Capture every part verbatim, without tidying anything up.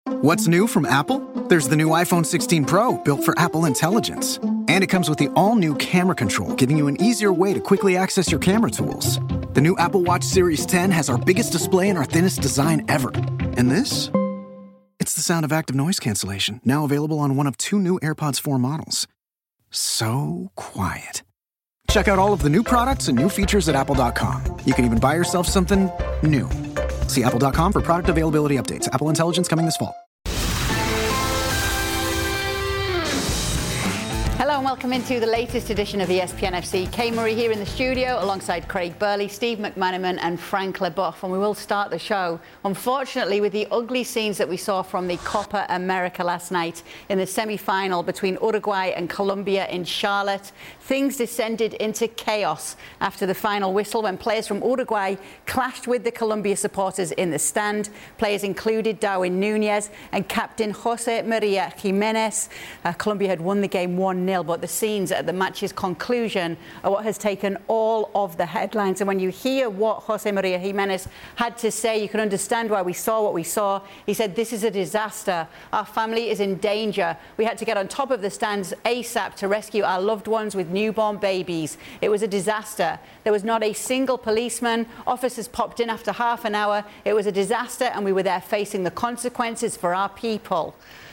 What's new from Apple? There's the new iPhone sixteen Pro, built for Apple Intelligence. And it comes with the all-new camera control, giving you an easier way to quickly access your camera tools. The new Apple Watch Series ten has our biggest display and our thinnest design ever. And this? It's the sound of active noise cancellation, now available on one of two new AirPods four models. So quiet. Check out all of the new products and new features at apple dot com. You can even buy yourself something new. See apple dot com for product availability updates. Apple Intelligence coming this fall. Hello and welcome into the latest edition of E S P N F C. Kay Murray here in the studio alongside Craig Burley, Steve McManaman and Frank Leboeuf. And we will start the show, unfortunately, with the ugly scenes that we saw from the Copa America last night in the semi-final between Uruguay and Colombia in Charlotte. Things descended into chaos after the final whistle when players from Uruguay clashed with the Colombia supporters in the stand. Players included Darwin Núñez and captain Jose Maria Jimenez. Uh, Colombia had won the game one nil, but the scenes at the match's conclusion are what has taken all of the headlines. And when you hear what Jose Maria Jimenez had to say, you can understand why we saw what we saw. He said, "This is a disaster. Our family is in danger. We had to get on top of the stands ASAP to rescue our loved ones with newborn babies. It was a disaster. There was not a single policeman. Officers popped in after half an hour. It was a disaster, and we were there facing the consequences for our people."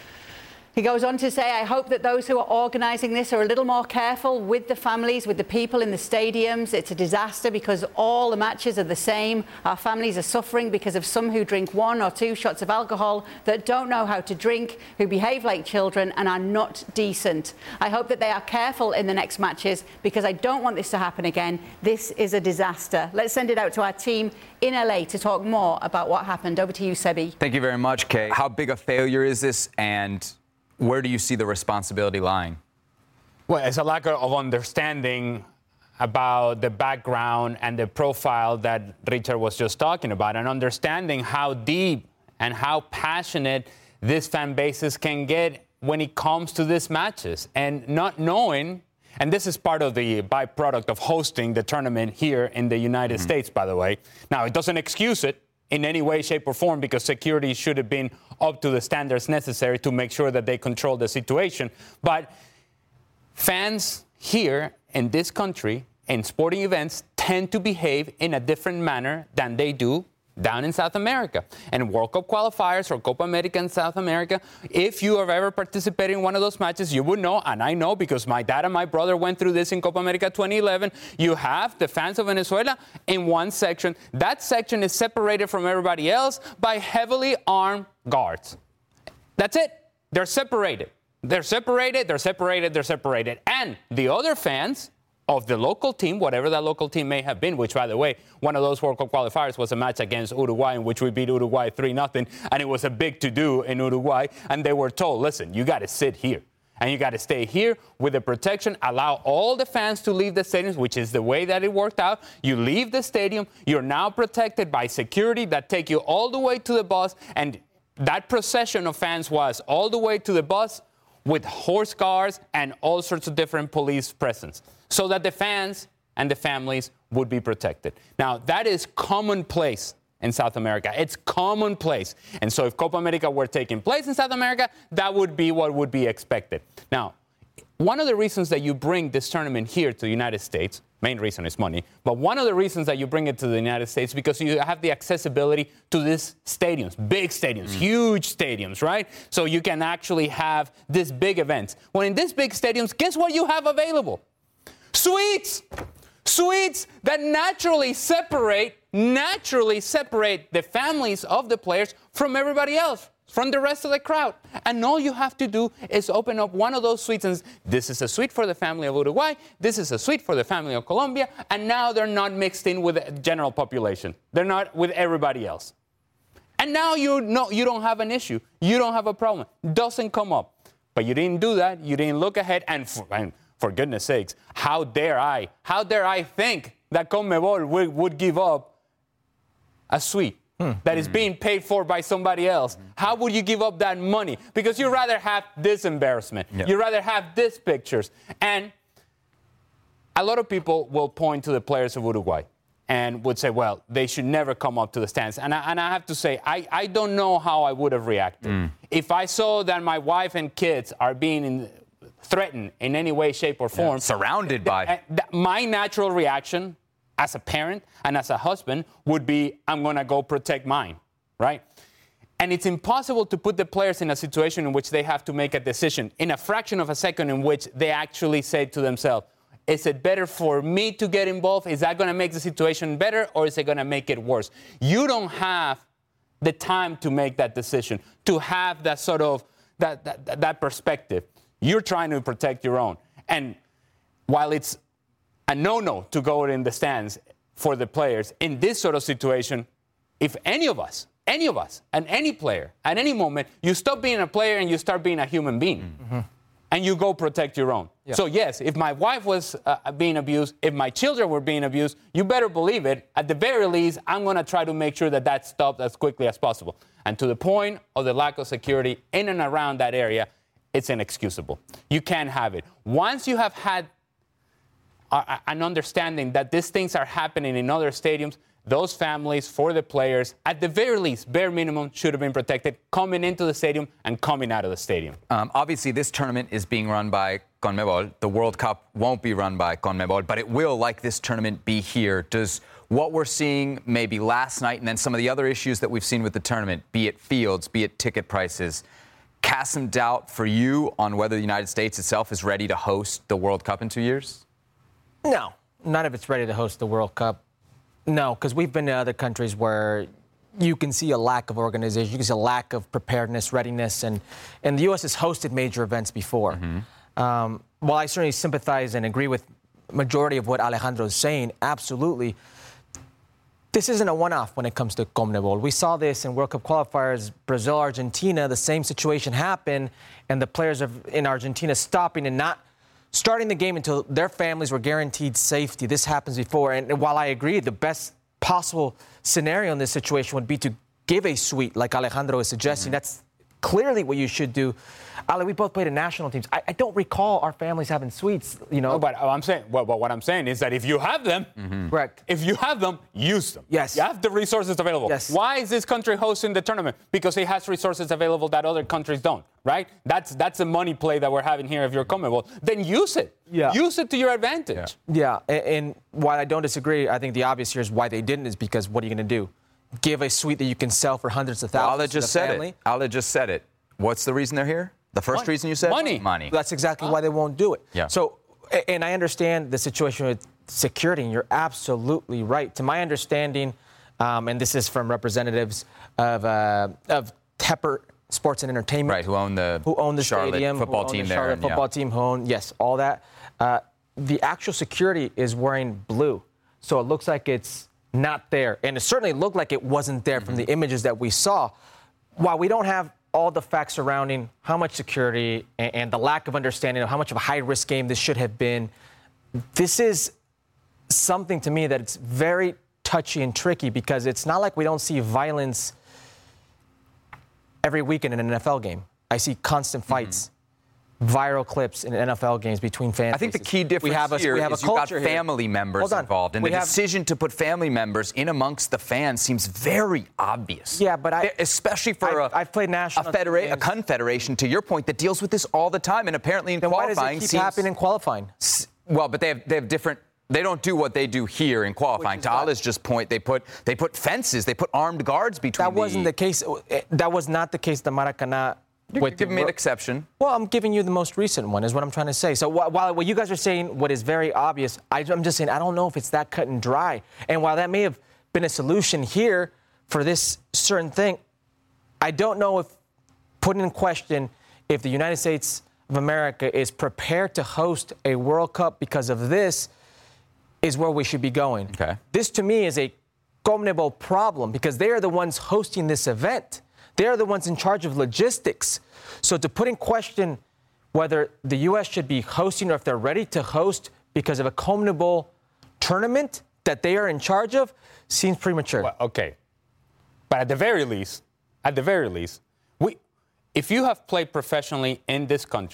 He goes on to say, "I hope that those who are organising this are a little more careful with the families, with the people in the stadiums. It's a disaster because all the matches are the same. Our families are suffering because of some who drink one or two shots of alcohol, that don't know how to drink, who behave like children and are not decent. I hope that they are careful in the next matches because I don't want this to happen again. This is a disaster." Let's send it out to our team in L A to talk more about what happened. Over to you, Sebi. Thank you very much, Kay. How big a failure is this, and where do you see the responsibility lying? Well, it's a lack of understanding about the background and the profile that Richard was just talking about, and understanding how deep and how passionate these fan bases can get when it comes to these matches, and not knowing, and this is part of the byproduct of hosting the tournament here in the United mm-hmm. States, by the way. Now, it doesn't excuse it in any way, shape, or form, because security should have been up to the standards necessary to make sure that they control the situation. But fans here in this country, in sporting events, tend to behave in a different manner than they do down in South America. And World Cup qualifiers or Copa America in South America, if you have ever participated in one of those matches, you would know, and I know because my dad and my brother went through this in Copa America twenty eleven, you have the fans of Venezuela in one section. That section is separated from everybody else by heavily armed guards. That's it. They're separated. They're separated, they're separated, they're separated. And the other fans of the local team, whatever that local team may have been, which, by the way, one of those World Cup qualifiers was a match against Uruguay in which we beat Uruguay three nothing, and it was a big to-do in Uruguay, and they were told, listen, you got to sit here, and you got to stay here with the protection, allow all the fans to leave the stadiums, which is the way that it worked out. You leave the stadium, you're now protected by security that take you all the way to the bus, and that procession of fans was all the way to the bus with horse guards and all sorts of different police presence, so that the fans and the families would be protected. Now, that is commonplace in South America. It's commonplace. And so if Copa America were taking place in South America, that would be what would be expected. Now, one of the reasons that you bring this tournament here to the United States, main reason is money, but one of the reasons that you bring it to the United States because you have the accessibility to these stadiums, big stadiums, mm. huge stadiums, right? So you can actually have this big events. Well, in these big stadiums, guess what you have available? Suites! Suites that naturally separate, naturally separate the families of the players from everybody else, from the rest of the crowd. And all you have to do is open up one of those suites and this is a suite for the family of Uruguay, this is a suite for the family of Colombia, and now they're not mixed in with the general population. They're not with everybody else. And now you know you don't have an issue. You don't have a problem. Doesn't come up. But you didn't do that. You didn't look ahead. And for, and for goodness sakes, how dare I, how dare I think that CONMEBOL would, would give up a suite Hmm. that is being paid for by somebody else? How would you give up that money? Because you'd rather have this embarrassment. Yep. You'd rather have these pictures. And a lot of people will point to the players of Uruguay. and would say, well, they should never come up to the stands. And I, and I have to say, I, I don't know how I would have reacted. Mm. If I saw that my wife and kids are being in, threatened in any way, shape, or form. Yeah, surrounded th- by. Th- th- my natural reaction as a parent and as a husband would be, I'm going to go protect mine, right? And it's impossible to put the players in a situation in which they have to make a decision in a fraction of a second in which they actually say to themselves, is it better for me to get involved? Is that going to make the situation better, or is it going to make it worse? You don't have the time to make that decision, to have that sort of that, that, that perspective. You're trying to protect your own. And while it's a no-no to go in the stands for the players, in this sort of situation, if any of us, any of us, and any player, at any moment, you stop being a player and you start being a human being. Mm-hmm. And you go protect your own. Yeah. So, yes, if my wife was uh, being abused, if my children were being abused, you better believe it. At the very least, I'm going to try to make sure that that's stopped as quickly as possible. And to the point of the lack of security in and around that area, it's inexcusable. You can't have it. Once you have had uh, an understanding that these things are happening in other stadiums, those families, for the players, at the very least, bare minimum, should have been protected coming into the stadium and coming out of the stadium. Um, obviously, this tournament is being run by CONMEBOL. The World Cup won't be run by CONMEBOL, but it will, like this tournament, be here. Does what we're seeing maybe last night and then some of the other issues that we've seen with the tournament, be it fields, be it ticket prices, cast some doubt for you on whether the United States itself is ready to host the World Cup in two years? No, none of it's ready to host the World Cup. No, because we've been to other countries where you can see a lack of organization, you can see a lack of preparedness, readiness, and, and the U S has hosted major events before. Mm-hmm. Um, while I certainly sympathize and agree with majority of what Alejandro is saying, absolutely, this isn't a one-off when it comes to CONMEBOL. We saw this in World Cup qualifiers, Brazil, Argentina, the same situation happened, and the players of, in Argentina stopping and not starting the game until their families were guaranteed safety. This happens before. And while I agree, the best possible scenario in this situation would be to give a suite, like Alejandro is suggesting. Mm-hmm. That's clearly what you should do. Ale, we both played in national teams. I, I don't recall our families having suites, you know. No, but I'm saying, well, but what I'm saying is that if you have them, mm-hmm. correct. If you have them, use them. Yes. You have the resources available. Yes. Why is this country hosting the tournament? Because it has resources available that other countries don't, right? That's that's a money play that we're having here if you're CONMEBOL. Then use it. Yeah. Use it to your advantage. Yeah, yeah. And, and while I don't disagree, I think the obvious here is why they didn't is because what are you going to do? Give a suite that you can sell for hundreds of thousands. Ale just said it. Ale just said it. What's the reason they're here? The first Money. reason you said? Money. Money. That's exactly why they won't do it. Yeah. So, and I understand the situation with security, and you're absolutely right. To my understanding, um, and this is from representatives of uh, of Tepper Sports and Entertainment, right? Who own the who own the Charlotte stadium, football who own team the there, Charlotte and, football yeah. team, who own yes, all that. Uh, the actual security is wearing blue, so it looks like it's not there, and it certainly looked like it wasn't there mm-hmm. from the images that we saw. While we don't have all the facts surrounding how much security and, and the lack of understanding of how much of a high-risk game this should have been, this is something to me that it's very touchy and tricky because it's not like we don't see violence every weekend in an N F L game. I see constant fights, mm-hmm. viral clips in N F L games between fans. I think the key difference we have a, here we have is a you've got culture family here. members involved, and we the have, decision to put family members in amongst the fans seems very obvious. Yeah, but I, especially for I've, a, I've played national a, federa- a confederation, to your point, that deals with this all the time, and apparently in then qualifying why does it keep seems, happening in qualifying? Well, but they have they have different. They don't do what they do here in qualifying. To Ale's just point, they put they put fences, they put armed guards between. That wasn't the, the case. That was not the case. The Maracanã. You're giving me an exception. Well, I'm giving you the most recent one, is what I'm trying to say. So while, while what you guys are saying, what is very obvious, I, I'm just saying I don't know if it's that cut and dry. And while that may have been a solution here for this certain thing, I don't know if putting in question if the United States of America is prepared to host a World Cup because of this is where we should be going. Okay. This, to me, is a CONMEBOL problem because they are the ones hosting this event. They're the ones in charge of logistics. So to put in question whether the U S should be hosting or if they're ready to host because of a CONMEBOL tournament that they are in charge of seems premature. Well, okay. But at the very least, at the very least, we, if you have played professionally in this country,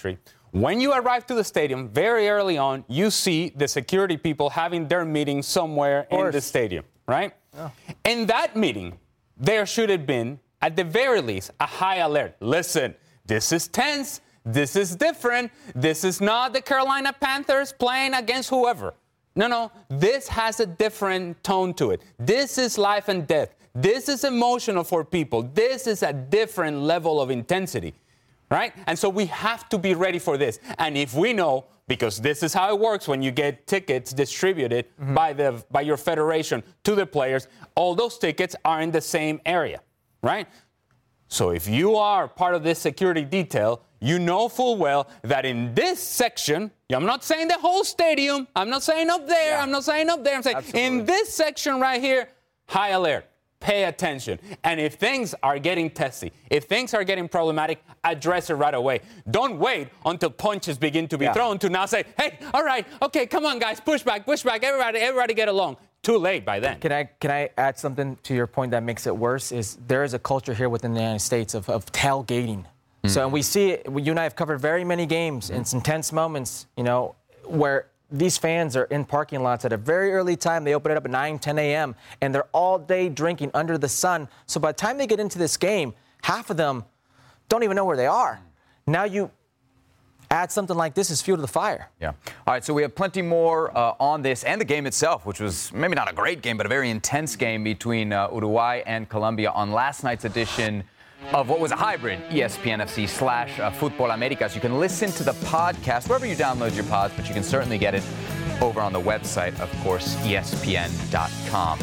When you arrive to the stadium, very early on, you see the security people having their meeting somewhere in the stadium, right? Oh. In that meeting, there should have been, at the very least, a high alert. Listen, this is tense. This is different. This is not the Carolina Panthers playing against whoever. No, no, this has a different tone to it. This is life and death. This is emotional for people. This is a different level of intensity, right? And so we have to be ready for this. And if we know, because this is how it works when you get tickets distributed mm-hmm. by the by your federation to the players, all those tickets are in the same area, right? So if you are part of this security detail, you know full well that in this section, I'm not saying the whole stadium, I'm not saying up there, yeah. I'm not saying up there, I'm saying Absolutely. in this section right here, high alert. Pay attention. And if things are getting testy, if things are getting problematic, address it right away. Don't wait until punches begin to be yeah. thrown to now say, hey, all right, okay, come on, guys, push back, push back, everybody, everybody get along. Too late by then. Can I can I add something to your point that makes it worse? Is there is a culture here within the United States of, of tailgating. Mm. So and we see it, you and I have covered very many games mm. and some tense moments, you know, where these fans are in parking lots at a very early time. They open it up at nine, ten a.m., and they're all day drinking under the sun. So by the time they get into this game, half of them don't even know where they are. Now you add something like this as fuel to the fire. Yeah. All right, so we have plenty more uh, on this and the game itself, which was maybe not a great game, but a very intense game between uh, Uruguay and Colombia on last night's edition of what was a hybrid E S P N F C slash uh, Futbol Americas. You can listen to the podcast wherever you download your pods, but you can certainly get it over on the website, of course, E S P N dot com.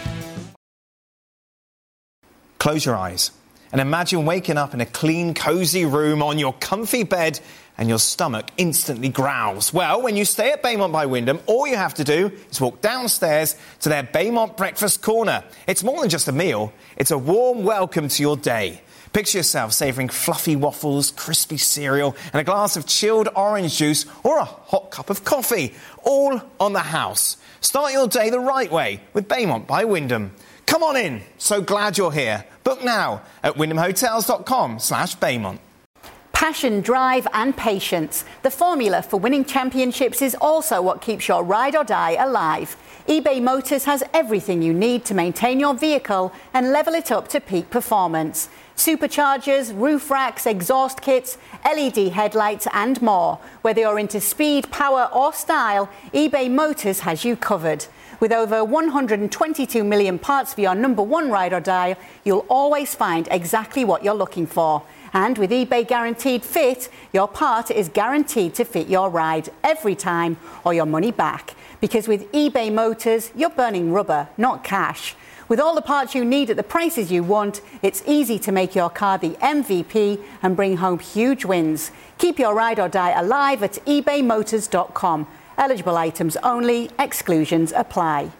Close your eyes and imagine waking up in a clean, cozy room on your comfy bed and your stomach instantly growls. Well, when you stay at Baymont by Wyndham, all you have to do is walk downstairs to their Baymont Breakfast Corner. It's more than just a meal. It's a warm welcome to your day. Picture yourself savouring fluffy waffles, crispy cereal, and a glass of chilled orange juice or a hot cup of coffee, all on the house. Start your day the right way with Baymont by Wyndham. Come on in. So glad you're here. Book now at wyndham hotels dot com slash Baymont. Passion, drive and patience. The formula for winning championships is also what keeps your ride or die alive. eBay Motors has everything you need to maintain your vehicle and level it up to peak performance. Superchargers, roof racks, exhaust kits, L E D headlights and more. Whether you're into speed, power or style, eBay Motors has you covered. With over one hundred twenty-two million parts for your number one ride or die, you'll always find exactly what you're looking for. And with eBay Guaranteed Fit, your part is guaranteed to fit your ride every time or your money back. Because with eBay Motors, you're burning rubber, not cash. With all the parts you need at the prices you want, it's easy to make your car the M V P and bring home huge wins. Keep your ride or die alive at ebay motors dot com. Eligible items only, exclusions apply.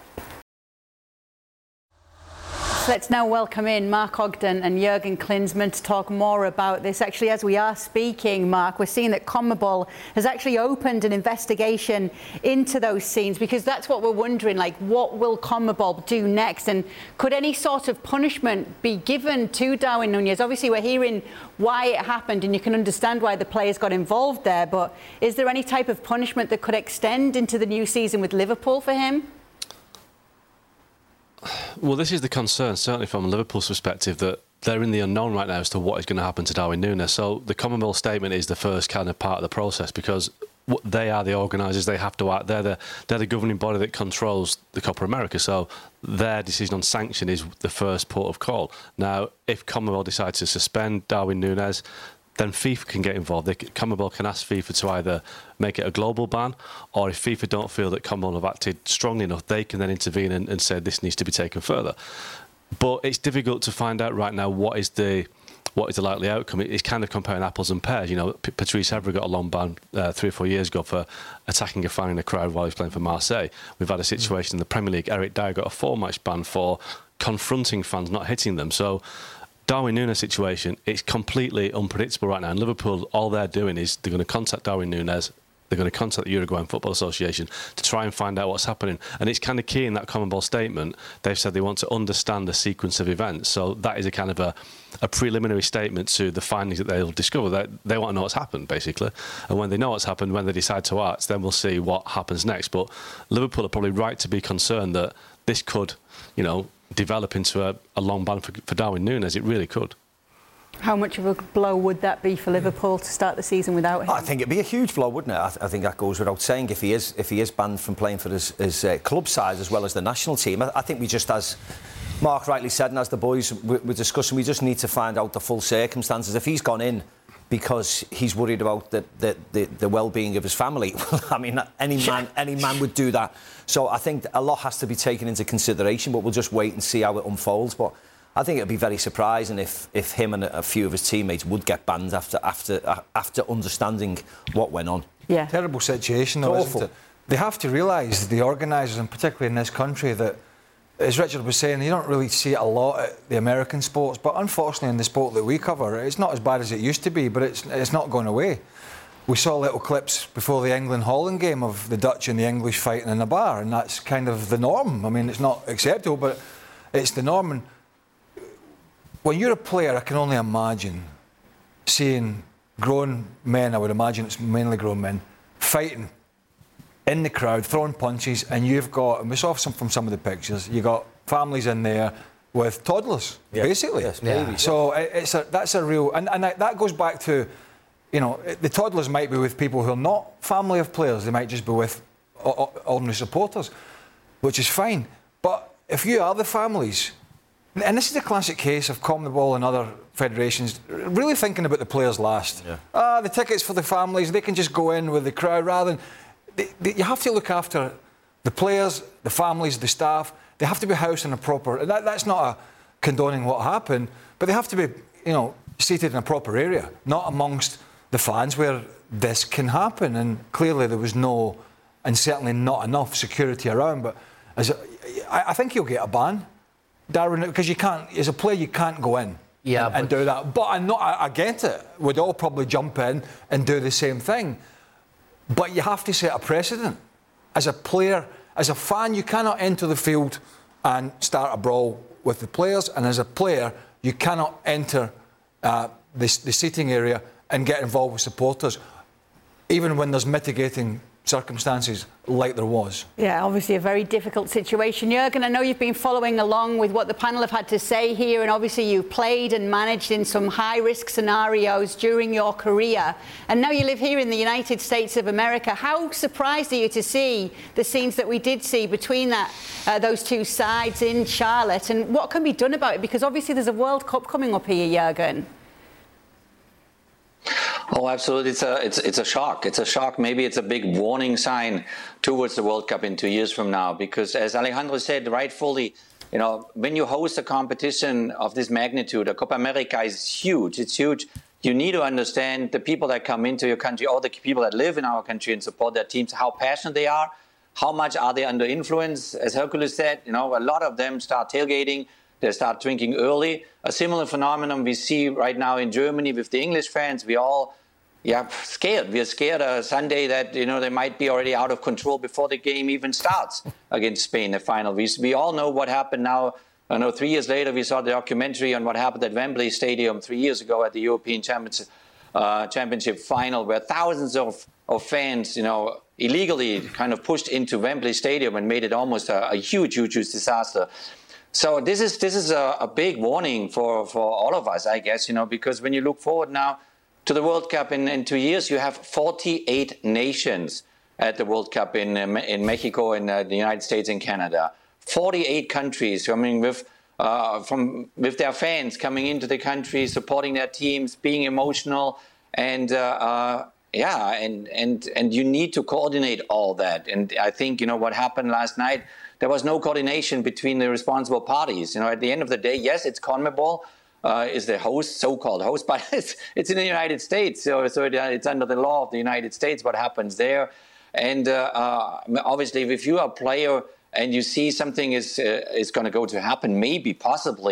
Let's now welcome in Mark Ogden and Jurgen Klinsmann to talk more about this. Actually, as we are speaking, Mark, we're seeing that CONMEBOL has actually opened an investigation into those scenes, because that's what we're wondering, like, what will CONMEBOL do next? And could any sort of punishment be given to Darwin Nunez? Obviously, we're hearing why it happened, and you can understand why the players got involved there, but is there any type of punishment that could extend into the new season with Liverpool for him? Well, this is the concern, certainly from Liverpool's perspective, that they're in the unknown right now as to what is going to happen to Darwin Nunez. So the CONMEBOL statement is the first kind of part of the process, because they are the organisers. They have to act. They're the, they're the governing body that controls the Copa America. So their decision on sanction is the first port of call. Now, if CONMEBOL decides to suspend Darwin Nunez, then FIFA can get involved. They, CONMEBOL can ask FIFA to either make it a global ban, or if FIFA don't feel that CONMEBOL have acted strongly enough, they can then intervene and, and say this needs to be taken further. But it's difficult to find out right now what is the what is the likely outcome. It's kind of comparing apples and pears. You know, P- Patrice Evra got a long ban uh, three or four years ago for attacking a fan in a crowd while he was playing for Marseille. We've had a situation mm. in the Premier League. Eric Dyer got a four-match ban for confronting fans, not hitting them. So Darwin Nunez situation, it's completely unpredictable right now. And Liverpool, all they're doing is they're going to contact Darwin Nunez, They're going to contact the Uruguayan Football Association to try and find out what's happening. And it's kind of key in that CONMEBOL statement. They've said they want to understand the sequence of events. So that is a kind of a, a preliminary statement to the findings that they'll discover. That they want to know what's happened, basically. And when they know what's happened, when they decide to act, then we'll see what happens next. But Liverpool are probably right to be concerned that this could, you know, develop into a, a long ban for, for Darwin Núñez. It really could. How much of a blow would that be for Liverpool to start the season without him? I think it'd be a huge blow, wouldn't it? I, th- I think that goes without saying. If he is, if he is banned from playing for his, his uh, club side as well as the national team, I, I think we just, as Mark rightly said, and as the boys were, were discussing, we just need to find out the full circumstances. If he's gone in because he's worried about the the, the, the well-being of his family, I mean, any man any man would do that. So I think a lot has to be taken into consideration, but we'll just wait and see how it unfolds. But I think it'd be very surprising if, if him and a few of his teammates would get banned after after uh, after understanding what went on. Yeah, terrible situation, though, it's isn't awful. it? They have to realise, the organisers, and particularly in this country, that, as Richard was saying, you don't really see it a lot at the American sports, but unfortunately in the sport that we cover, it's not as bad as it used to be, but it's it's not going away. We saw little clips before the England-Holland game of the Dutch and the English fighting in a bar, and that's kind of the norm. I mean, it's not acceptable, but it's the norm. And when you're a player, I can only imagine seeing grown men, I would imagine it's mainly grown men, fighting in the crowd, throwing punches, and you've got, and we saw some from some of the pictures, you've got families in there with toddlers, yeah. basically. Yes, babies. So it's a, that's a real, and, and that goes back to, you know, the toddlers might be with people who are not family of players, they might just be with ordinary supporters, which is fine. But if you are the families, and this is a classic case of CONMEBOL and other federations really thinking about the players last. Yeah. Ah, the tickets for the families, they can just go in with the crowd rather than... They, they, you have to look after the players, the families, the staff. They have to be housed in a proper... That, that's not a condoning what happened, but they have to be, you know, seated in a proper area, not amongst the fans where this can happen. And clearly there was no, and certainly not enough security around. But as a, I, I think he'll get a ban, Darwin, because you can't, as a player, you can't go in yeah, and, and do that. But I'm not, I, I get it. We'd all probably jump in and do the same thing. But you have to set a precedent. As a player, as a fan, you cannot enter the field and start a brawl with the players. And as a player, you cannot enter uh, the, the seating area and get involved with supporters, even when there's mitigating circumstances like there was. Yeah, obviously a very difficult situation. Jürgen, I know you've been following along with what the panel have had to say here, and obviously you've played and managed in some high-risk scenarios during your career, and now you live here in the United States of America. How surprised are you to see the scenes that we did see between that uh, those two sides in Charlotte, and what can be done about it? Because obviously there's a World Cup coming up here, Jürgen. Oh, absolutely. It's a, it's, it's a shock. It's a shock. Maybe it's a big warning sign towards the World Cup in two years from now. Because as Alejandro said rightfully, you know, when you host a competition of this magnitude, a Copa America is huge. It's huge. You need to understand the people that come into your country, all the people that live in our country and support their teams, how passionate they are, how much are they under influence. As Hercules said, you know, a lot of them start tailgating. They start drinking early. A similar phenomenon we see right now in Germany with the English fans. We all, yeah, scared. We are scared uh, Sunday that, you know, they might be already out of control before the game even starts against Spain, the final. We, we all know what happened now. I know three years later we saw the documentary on what happened at Wembley Stadium three years ago at the European Championship, uh, Championship final, where thousands of, of fans, you know, illegally kind of pushed into Wembley Stadium and made it almost a, a huge, huge, huge disaster. So this is this is a, a big warning for, for all of us, I guess, you know, because when you look forward now to the World Cup in, in two years, you have forty-eight nations at the World Cup in in Mexico, in uh, the United States, and Canada. forty-eight countries, I mean, with uh, from with their fans coming into the country, supporting their teams, being emotional, and uh, uh, yeah, and and and you need to coordinate all that. And I think, you know, what happened last night. There was no coordination between the responsible parties. You know, at the end of the day, yes, it's CONMEBOL uh, is the host, so-called host, but it's, it's in the United States, so, so it, uh, it's under the law of the United States what happens there. And uh, uh, obviously, if you are a player and you see something is uh, is going to go to happen, maybe, possibly,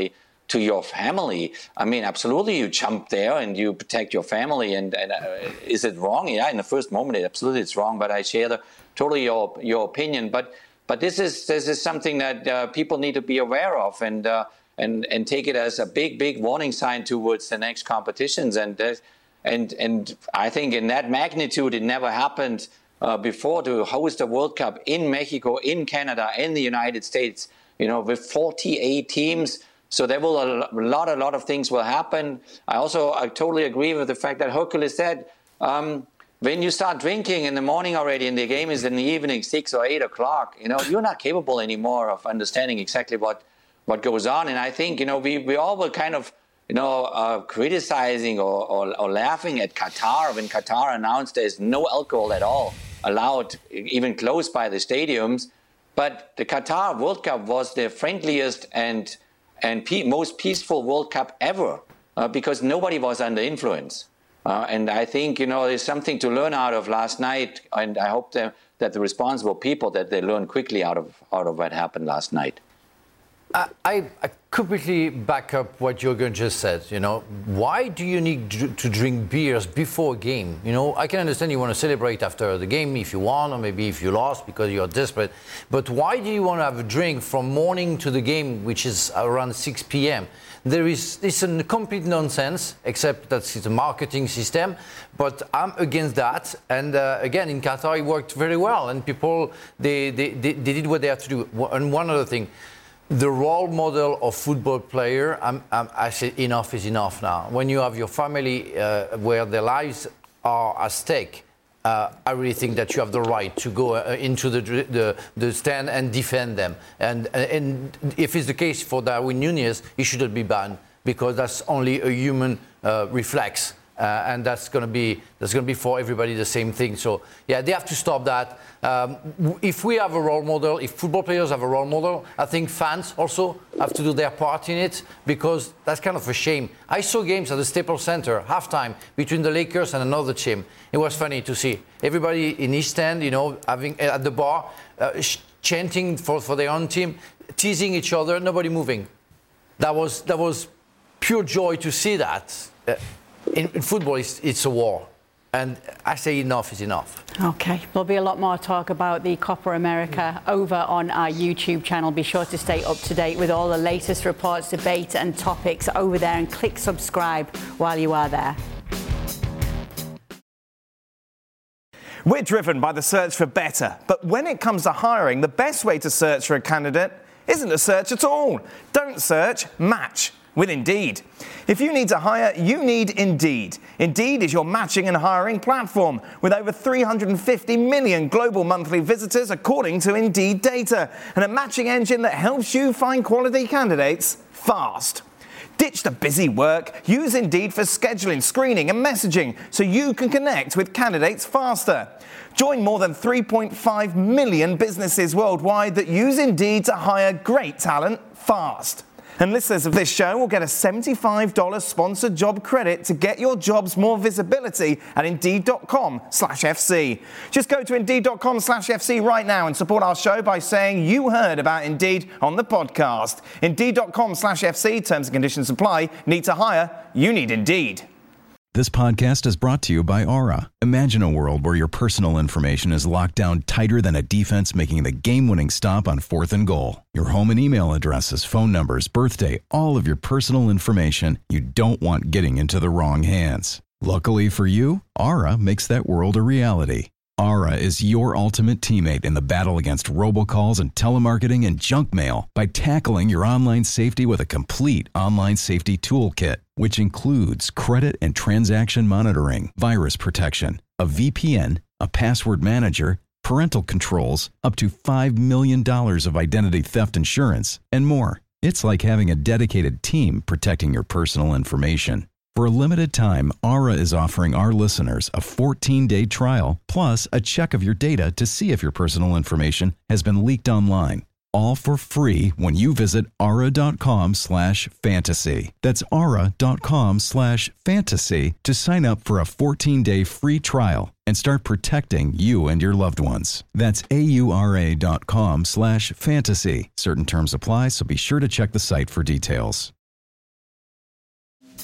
to your family. I mean, absolutely, you jump there and you protect your family. And, and uh, is it wrong? Yeah, in the first moment, it, absolutely, it's wrong. But I share the, totally your your opinion. But but this is this is something that uh, people need to be aware of and uh, and and take it as a big big warning sign towards the next competitions. And uh, and and I think in that magnitude, it never happened uh, before to host a World Cup in Mexico, in Canada, in the United States. You know, with forty-eight teams. So there will a lot, a lot of things will happen. I also I totally agree with the fact that Hercules said, um, when you start drinking in the morning already and the game is in the evening, six or eight o'clock, you know, you're not capable anymore of understanding exactly what, what goes on. And I think, you know, we, we all were kind of, you know, uh, criticizing or, or, or laughing at Qatar when Qatar announced there's no alcohol at all allowed, even close by the stadiums. But the Qatar World Cup was the friendliest and and pe- most peaceful World Cup ever uh, because nobody was under influence. Uh, and I think, you know, there's something to learn out of last night. And I hope that, that the responsible people, that they learn quickly out of out of what happened last night. I, I, I completely back up what Jürgen just said. You know, why do you need to drink beers before a game? You know, I can understand you want to celebrate after the game if you won or maybe if you lost because you're desperate. But why do you want to have a drink from morning to the game, which is around six p.m.? There is it's a complete nonsense, except that it's a marketing system. But I'm against that. And uh, again, in Qatar, it worked very well, and people they they, they, they did what they had to do. And one other thing. The role model of football player, I'm, I'm, I say enough is enough now. When you have your family uh, where their lives are at stake, uh, I really think that you have the right to go uh, into the, the the stand and defend them. And and if it's the case for Darwin Núñez, he shouldn't be banned because that's only a human uh, reflex, uh, and that's going to be that's going to be for everybody the same thing. So yeah, they have to stop that. Um, if we have a role model, if football players have a role model, I think fans also have to do their part in it because that's kind of a shame. I saw games at the Staples Center, halftime, between the Lakers and another team. It was funny to see everybody in East End, you know, having at the bar, uh, sh- chanting for, for their own team, teasing each other, nobody moving. That was that was pure joy to see that. Uh, in, in football, it's, it's a war. And I say enough is enough. Okay, there'll be a lot more talk about the Copa America over on our YouTube channel. Be sure to stay up to date with all the latest reports, debates and topics over there, and click subscribe while you are there. We're driven by the search for better, but when it comes to hiring, the best way to search for a candidate isn't to search at all. Don't search, match with Indeed. If you need to hire, you need Indeed. Indeed is your matching and hiring platform with over three hundred fifty million global monthly visitors according to Indeed data, and a matching engine that helps you find quality candidates fast. Ditch the busy work. Use Indeed for scheduling, screening and messaging so you can connect with candidates faster. Join more than three point five million businesses worldwide that use Indeed to hire great talent fast. And listeners of this show will get a seventy-five dollars sponsored job credit to get your jobs more visibility at Indeed.com slash FC. Just go to Indeed.com slash FC right now and support our show by saying you heard about Indeed on the podcast. Indeed.com slash FC, terms and conditions apply. Need to hire? You need Indeed. This podcast is brought to you by Aura. Imagine a world where your personal information is locked down tighter than a defense making the game-winning stop on fourth and goal. Your home and email addresses, phone numbers, birthday, all of your personal information you don't want getting into the wrong hands. Luckily for you, Aura makes that world a reality. Aura is your ultimate teammate in the battle against robocalls and telemarketing and junk mail by tackling your online safety with a complete online safety toolkit, which includes credit and transaction monitoring, virus protection, a V P N, a password manager, parental controls, up to five million dollars of identity theft insurance, and more. It's like having a dedicated team protecting your personal information. For a limited time, Aura is offering our listeners a fourteen-day trial plus a check of your data to see if your personal information has been leaked online. All for free when you visit aura.com slash fantasy. That's aura.com slash fantasy to sign up for a fourteen-day free trial and start protecting you and your loved ones. That's aura.com slash fantasy. Certain terms apply, so be sure to check the site for details.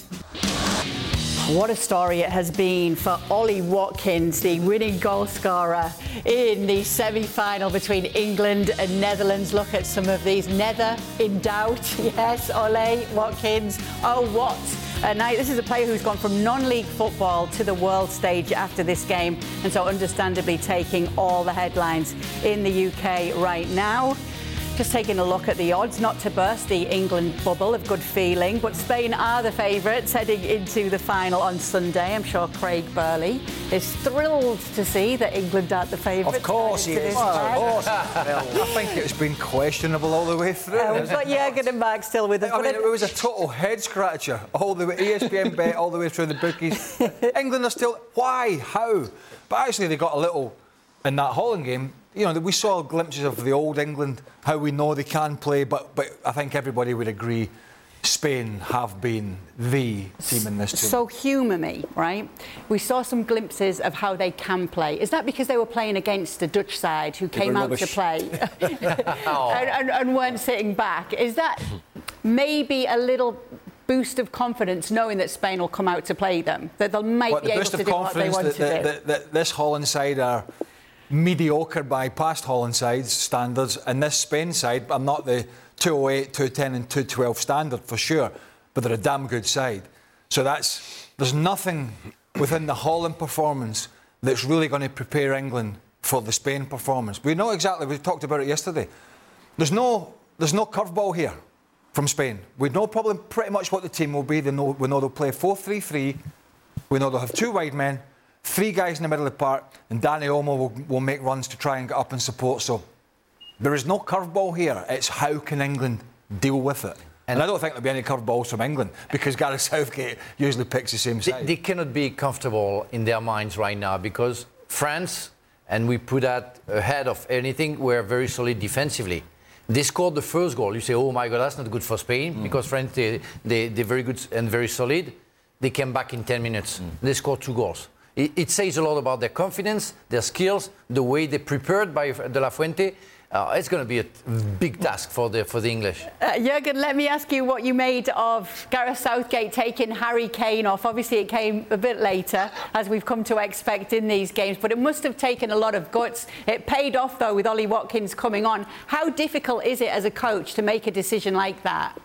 What a story it has been for Ollie Watkins, the winning goal scorer in the semi-final between England and Netherlands. Look at some of these. Nether in doubt. Yes, Ollie Watkins. Oh, what a night. This is a player who's gone from non-league football to the world stage after this game, and so understandably taking all the headlines in the U K right now. Just taking a look at the odds, not to burst the England bubble of good feeling, but Spain are the favourites heading into the final on Sunday. I'm sure Craig Burley is thrilled to see that England aren't the favourites. Of course he is. Of course. Well, I think it's been questionable all the way through. Uh, we've got Jürgen and Mark still with us. I mean, it was a total head scratcher all the way. E S P N bet all the way through the bookies. England are still. Why? How? But actually, they got a little in that Holland game. You know, we saw glimpses of the old England, how we know they can play, but, but I think everybody would agree Spain have been the team in this team. So humour me, right? We saw some glimpses of how they can play. Is that because they were playing against the Dutch side who They came were out rubbish. to play and, and, and weren't sitting back? Is that maybe a little boost of confidence knowing that Spain will come out to play them? That they'll might But be the able boost to of do what they confidence want that, to that, do? that, that this Holland side are mediocre by past Holland sides standards, and this Spain side, I'm not the two oh eight, two ten and two twelve standard for sure, but they're a damn good side. So that's there's nothing within the Holland performance that's really going to prepare England for the Spain performance. We know exactly, we talked about it yesterday. There's no there's no curveball here from Spain. We know probably pretty much what the team will be. They know, we know they'll play four three three. We know they'll have two wide men, three guys in the middle of the park, and Dani Olmo will, will make runs to try and get up and support. So there is no curveball here. It's how can England deal with it. And, and I don't think there'll be any curveballs from England because Gareth Southgate usually picks the same side. They, they cannot be comfortable in their minds right now because France, and we put that ahead of anything, were very solid defensively. They scored the first goal. You say, oh my God, that's not good for Spain mm. because France, they, they, they're very good and very solid. They came back in ten minutes. Mm. They scored two goals. It, it says a lot about their confidence, their skills, the way they prepared by De La Fuente. Uh, it's going to be a big task for the for the English. Uh, Jürgen, let me ask you what you made of Gareth Southgate taking Harry Kane off. Obviously, it came a bit later, as we've come to expect in these games, but it must have taken a lot of guts. It paid off, though, with Ollie Watkins coming on. How difficult is it as a coach to make a decision like that?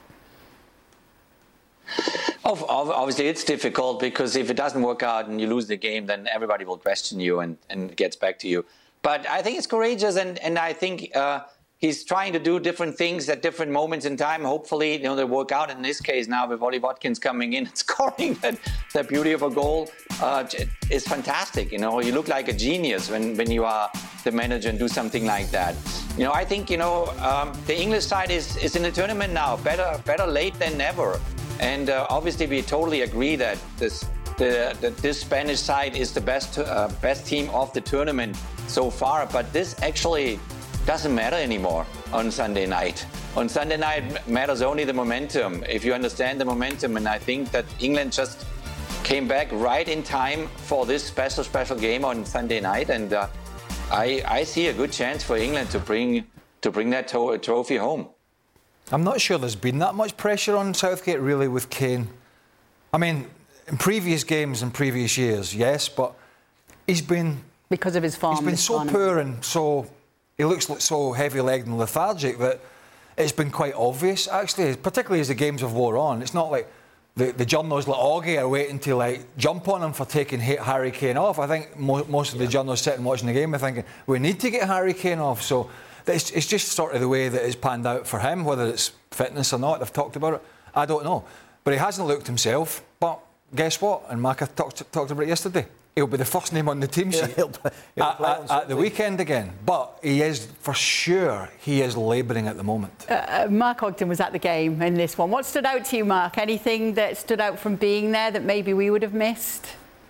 Obviously, it's difficult because if it doesn't work out and you lose the game, then everybody will question you and, and gets back to you. But I think it's courageous, and, and I think uh, he's trying to do different things at different moments in time. Hopefully, you know, they work out. In this case, now with Ollie Watkins coming in and scoring that, that beauty of a goal uh, is fantastic. You know, you look like a genius when, when you are the manager and do something like that. You know, I think, you know, um, the English side is, is in the tournament now. Better, better late than never. And uh, obviously, we totally agree that this the, the, this Spanish side is the best uh, best team of the tournament so far. But this actually doesn't matter anymore on Sunday night. On Sunday night matters only the momentum. If you understand the momentum, and I think that England just came back right in time for this special special game on Sunday night, and uh, I I see a good chance for England to bring to bring that to- trophy home. I'm not sure there's been that much pressure on Southgate, really, with Kane. I mean, in previous games and previous years, yes, but he's been... Because of his form. He's been so tournament. poor and so... He looks like so heavy-legged and lethargic that it's been quite obvious, actually, particularly as the games have wore on. It's not like the, the journalists like Augie are waiting to, like, jump on him for taking Harry Kane off. I think mo- most of the journalists sitting watching the game are thinking, we need to get Harry Kane off, so... It's, it's just sort of the way that it's panned out for him, whether it's fitness or not. They've talked about it. I don't know. But he hasn't looked himself. But guess what? And Maka talked, talked about it yesterday. He'll be the first name on the team sheet yeah, he'll play, he'll at, play at, at the weekend again. But he is, for sure, he is labouring at the moment. Uh, Mark Ogden was at the game in this one. What stood out to you, Mark? Anything that stood out from being there that maybe we would have missed?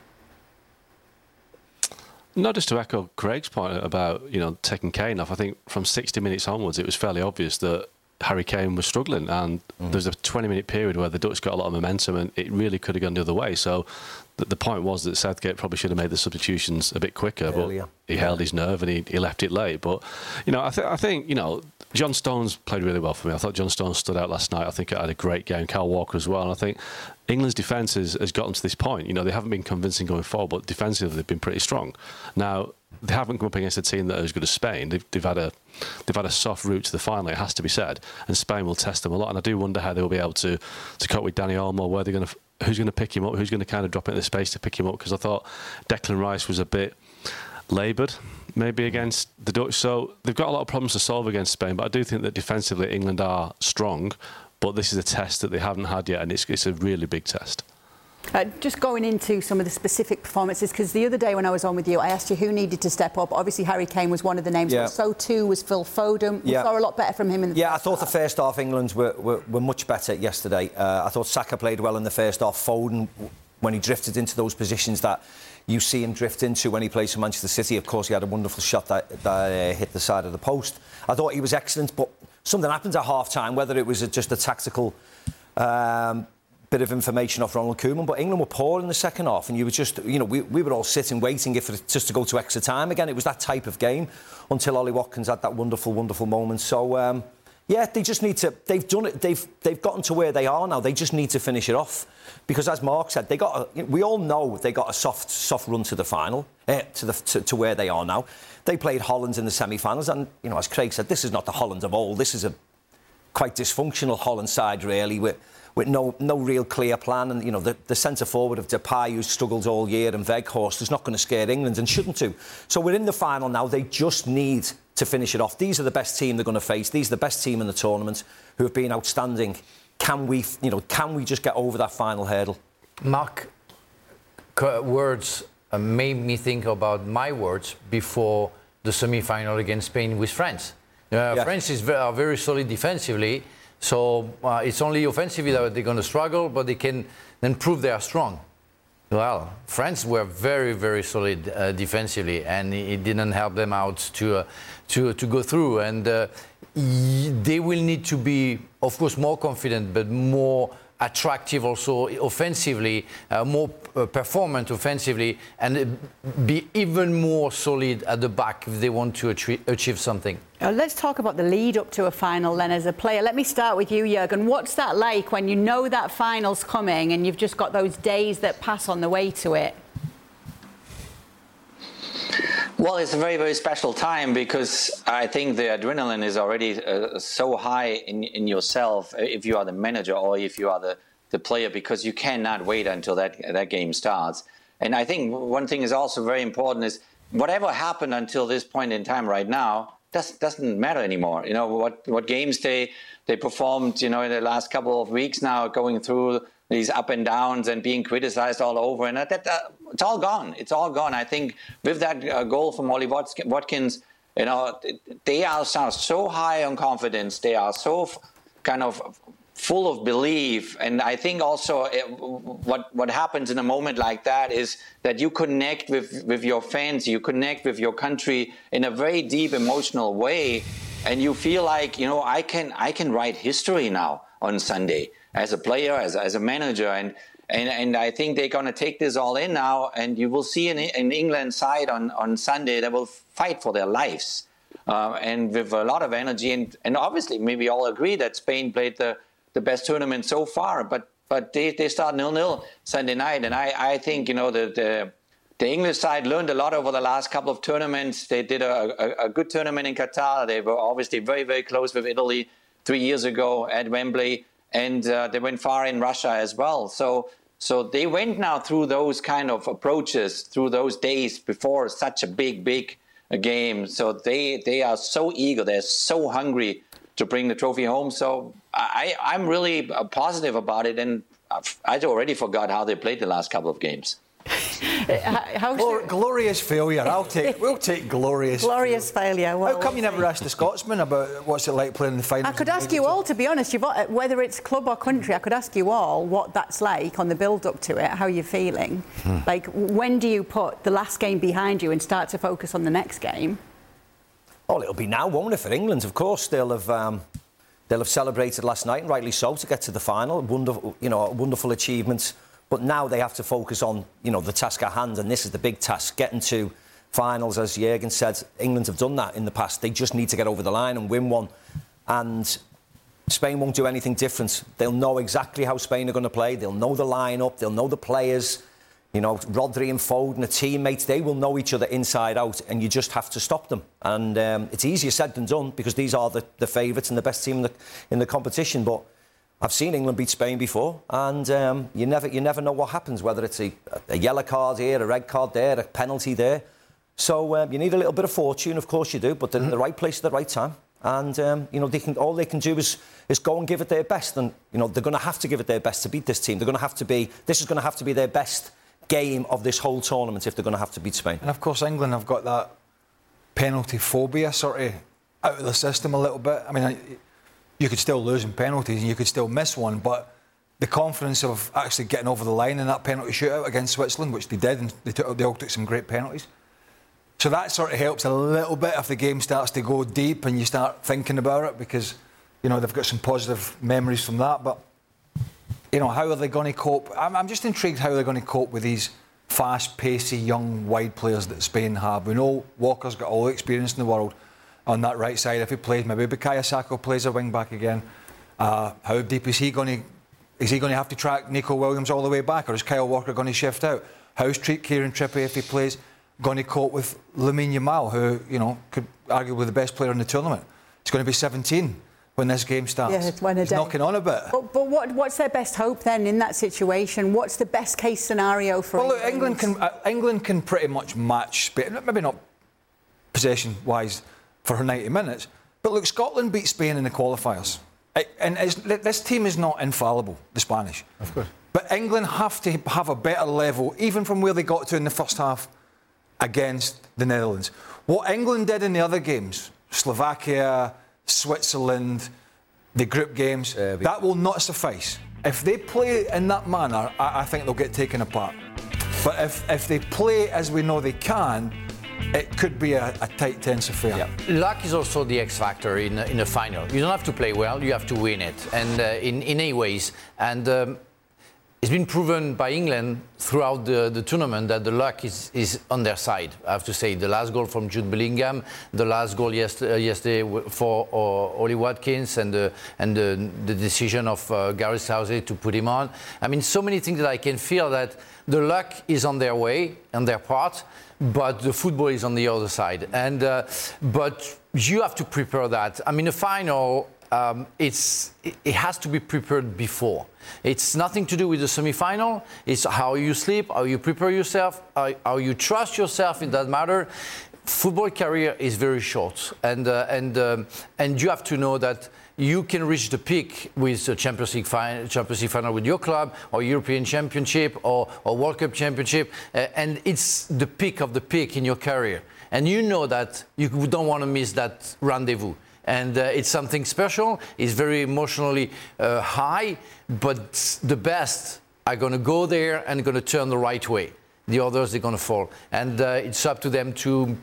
Not just to echo Craig's point about, you know, taking Kane off. I think from sixty minutes onwards, it was fairly obvious that Harry Kane was struggling, and mm. there was a twenty-minute period where the Dutch got a lot of momentum, and it really could have gone the other way. So the, the point was that Southgate probably should have made the substitutions a bit quicker, Earlier. but he yeah. held his nerve and he, he left it late. But you know, I think I think you know, John Stones played really well for me. I thought John Stones stood out last night. I think he had a great game. Kyle Walker as well. And I think England's defence has, has gotten to this point. You know, they haven't been convincing going forward, but defensively they've been pretty strong. Now, they haven't come up against a team that is as good as Spain. They've, they've had a they've had a soft route to the final, it has to be said, and Spain will test them a lot. And I do wonder how they will be able to to cope with Dani Olmo, where they're going to who's going to pick him up, who's going to kind of drop into space to pick him up. Because I thought Declan Rice was a bit laboured, maybe against the Dutch. So they've got a lot of problems to solve against Spain. But I do think that defensively England are strong. But this is a test that they haven't had yet, and it's it's a really big test. Uh, just going into some of the specific performances, because the other day when I was on with you, I asked you who needed to step up. Obviously, Harry Kane was one of the names, yeah. but so too was Phil Foden. We yeah. saw a lot better from him in the Yeah, first I thought half. the first half England were, were, were much better yesterday. Uh, I thought Saka played well in the first half. Foden, when he drifted into those positions that you see him drift into when he plays for Manchester City, of course, he had a wonderful shot that, that uh, hit the side of the post. I thought he was excellent, but something happened at half-time, whether it was just a tactical... Um, bit of information off Ronald Koeman, but England were poor in the second half, and you were just, you know, we, we were all sitting waiting if it just to go to extra time again. It was that type of game until Ollie Watkins had that wonderful, wonderful moment. So, um, yeah, they just need to. They've done it. They've they've gotten to where they are now. They just need to finish it off, because as Mark said, they got. A, we all know they got a soft, soft run to the final, eh, to the to, to where they are now. They played Holland in the semi-finals, and you know, as Craig said, this is not the Holland of old. This is a quite dysfunctional Holland side, really. With, with no no real clear plan, and you know the, the centre forward of Depay, who's struggled all year, and Weghorst is not going to scare England and shouldn't do. So we're in the final now. They just need to finish it off. These are the best team they're going to face. These are the best team in the tournament who have been outstanding. Can we, you know, can we just get over that final hurdle? Mark, words uh, made me think about my words before the semi-final against Spain with France. Uh, yeah. France is very, are very solid defensively. So uh, it's only offensively that they're going to struggle, but they can then prove they are strong. Well, France were very, very solid uh, defensively, and it didn't help them out to uh, to to go through. And uh, they will need to be, of course, more confident, but more attractive also offensively, uh, more uh, performant offensively, and be even more solid at the back if they want to achieve, achieve something. Uh, let's talk about the lead up to a final then as a player. Let me start with you, Jurgen. What's that like when you know that final's coming and you've just got those days that pass on the way to it? Well, it's a very, very special time, because I think the adrenaline is already uh, so high in, in yourself, if you are the manager or if you are the, the player, because you cannot wait until that, that game starts. And I think one thing is also very important is whatever happened until this point in time right now does, doesn't matter anymore. You know, what, what games they, they performed, you know, in the last couple of weeks now, going through these up and downs and being criticized all over, and that, that, that it's all gone. It's all gone. I think with that uh, goal from Ollie Watkins, you know, they are so high on confidence. They are so f- kind of full of belief, and I think also it, what what happens in a moment like that is that you connect with with your fans, you connect with your country in a very deep emotional way, and you feel like, you know, I can I can write history now on Sunday. As a player, as, as a manager, and, and and I think they're going to take this all in now, and you will see an, an England side on, on Sunday that will fight for their lives, uh, and with a lot of energy, and, and obviously maybe all agree that Spain played the, the best tournament so far, but but they, they start nil nil Sunday night, and I, I think, you know, the, the the English side learned a lot over the last couple of tournaments. They did a, a, a good tournament in Qatar. They were obviously very, very close with Italy three years ago at Wembley. And uh, they went far in Russia as well. So so they went now through those kind of approaches, through those days before such a big, big game. So they they are so eager. They're so hungry to bring the trophy home. So I, I'm really positive about it. And I already forgot how they played the last couple of games. How Glor- glorious failure. I'll take. We'll take glorious. Glorious failure. failure. Well, How come you never asked the Scotsman about what's it like playing in the final? I could ask you all, to be honest. You've, whether it's club or country, I could ask you all what that's like on the build-up to it. How you're feeling? Hmm. Like, when do you put the last game behind you and start to focus on the next game? Oh, it'll be now, won't it, for England? Of course, they'll have. Um... They'll have celebrated last night, and rightly so, to get to the final. Wonderful, you know, wonderful achievements. But now they have to focus on, you know, the task at hand, and this is the big task, getting to finals. As Jurgen said, England have done that in the past. They just need to get over the line and win one. And Spain won't do anything different. They'll know exactly how Spain are going to play. They'll know the line-up. They'll know the players. You know, Rodri and Foden, the teammates, they will know each other inside out, and you just have to stop them. And um, it's easier said than done, because these are the, the favourites and the best team in the, in the competition. But I've seen England beat Spain before, and um, you never you never know what happens, whether it's a, a yellow card here, a red card there, a penalty there. So um, you need a little bit of fortune, of course you do, but they're mm-hmm. in the right place at the right time. And, um, you know, they can, all they can do is, is go and give it their best. And, you know, they're going to have to give it their best to beat this team. They're going to have to be... This is going to have to be their best game of this whole tournament if they're going to have to beat Spain. And, of course, England have got that penalty phobia sort of out of the system a little bit. I mean, you could still lose in penalties and you could still miss one, but the confidence of actually getting over the line in that penalty shootout against Switzerland, which they did, and they, took, they all took some great penalties. So that sort of helps a little bit if the game starts to go deep and you start thinking about it, because, you know, they've got some positive memories from that. But, you know, how are they going to cope? I'm, I'm just intrigued how they're going to cope with these fast, pacey, young, wide players that Spain have. We know Walker's got all the experience in the world on that right side. If he plays, maybe Bukayo Saka plays a wing back again. Uh, how deep is he going to... Is he going to have to track Nico Williams all the way back, or is Kyle Walker going to shift out? How's Kieran Trippier, if he plays, going to cope with Lamine Yamal, who, you know, could arguably the best player in the tournament? He's going to be seventeen when this game starts. Yeah, it's one a He's day. knocking on a bit. But, but what, what's their best hope then in that situation? What's the best case scenario for well, England? Look, England can, uh, England can pretty much match Spain, maybe not possession-wise for her ninety minutes, but look, Scotland beat Spain in the qualifiers. And this team is not infallible, the Spanish. Of course. But England have to have a better level, even from where they got to in the first half against the Netherlands. What England did in the other games, Slovakia, Switzerland, the group games, uh, that will not suffice. If they play in that manner, I, I think they'll get taken apart. But if, if they play as we know they can, it could be a, a tight, tense affair. Yeah. Luck is also the X factor in in a final. You don't have to play well; you have to win it, and uh, in in any ways. And um, it's been proven by England throughout the, the tournament that the luck is is on their side. I have to say, the last goal from Jude Bellingham, the last goal yesterday, uh, yesterday for uh, Ollie Watkins, and the and the, the decision of uh, Gareth Southgate to put him on. I mean, so many things that I can feel that the luck is on their way, on their part. But the football is on the other side, and uh, but you have to prepare that. I mean, the final, um, it's it, it has to be prepared before. It's nothing to do with the semi-final. It's how you sleep, how you prepare yourself, how, how you trust yourself in that matter. Football career is very short, and uh, and um, and you have to know that you can reach the peak with the Champions League final, Champions League final with your club, or European Championship, or, or World Cup Championship, uh, and it's the peak of the peak in your career. And you know that you don't want to miss that rendezvous. And uh, it's something special. It's very emotionally uh, high, but the best are going to go there and going to turn the right way. The others, they're going to fall. And uh, it's up to them to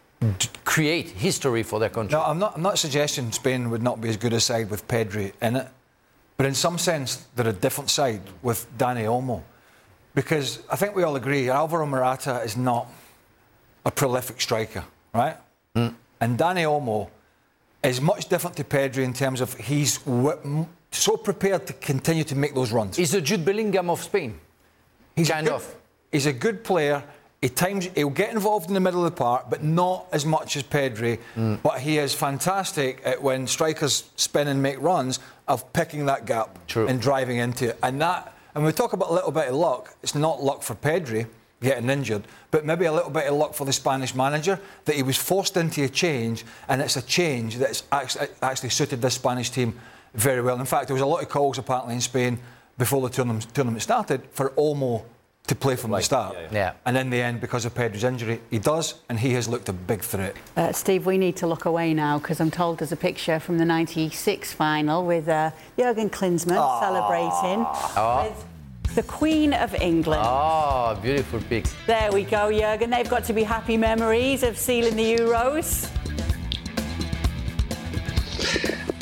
create history for their country. No, I'm not, I'm not suggesting Spain would not be as good a side with Pedri in it, but in some sense they're a different side with Dani Olmo, because I think we all agree Alvaro Morata is not a prolific striker, right? Mm. And Dani Olmo is much different to Pedri in terms of he's w- so prepared to continue to make those runs. He's the Jude Bellingham of Spain. He's kind good, of. He's a good player. At times, he'll get involved in the middle of the park, but not as much as Pedri. Mm. But he is fantastic at when strikers spin and make runs of picking that gap True. and driving into it. And that, and we talk about a little bit of luck. It's not luck for Pedri getting injured, but maybe a little bit of luck for the Spanish manager that he was forced into a change, and it's a change that's actually, actually suited this Spanish team very well. In fact, there was a lot of calls apparently in Spain before the tournament, tournament started for Olmo to play from right. the start. Yeah, yeah. And in the end, because of Pedri's injury, he does, and he has looked a big threat. Uh, Steve, we need to look away now, because I'm told there's a picture from the ninety-six final with uh, Jurgen Klinsmann Aww. celebrating Aww. with the Queen of England. Oh, beautiful pic. There we go, Jurgen. They've got to be happy memories of sealing the Euros.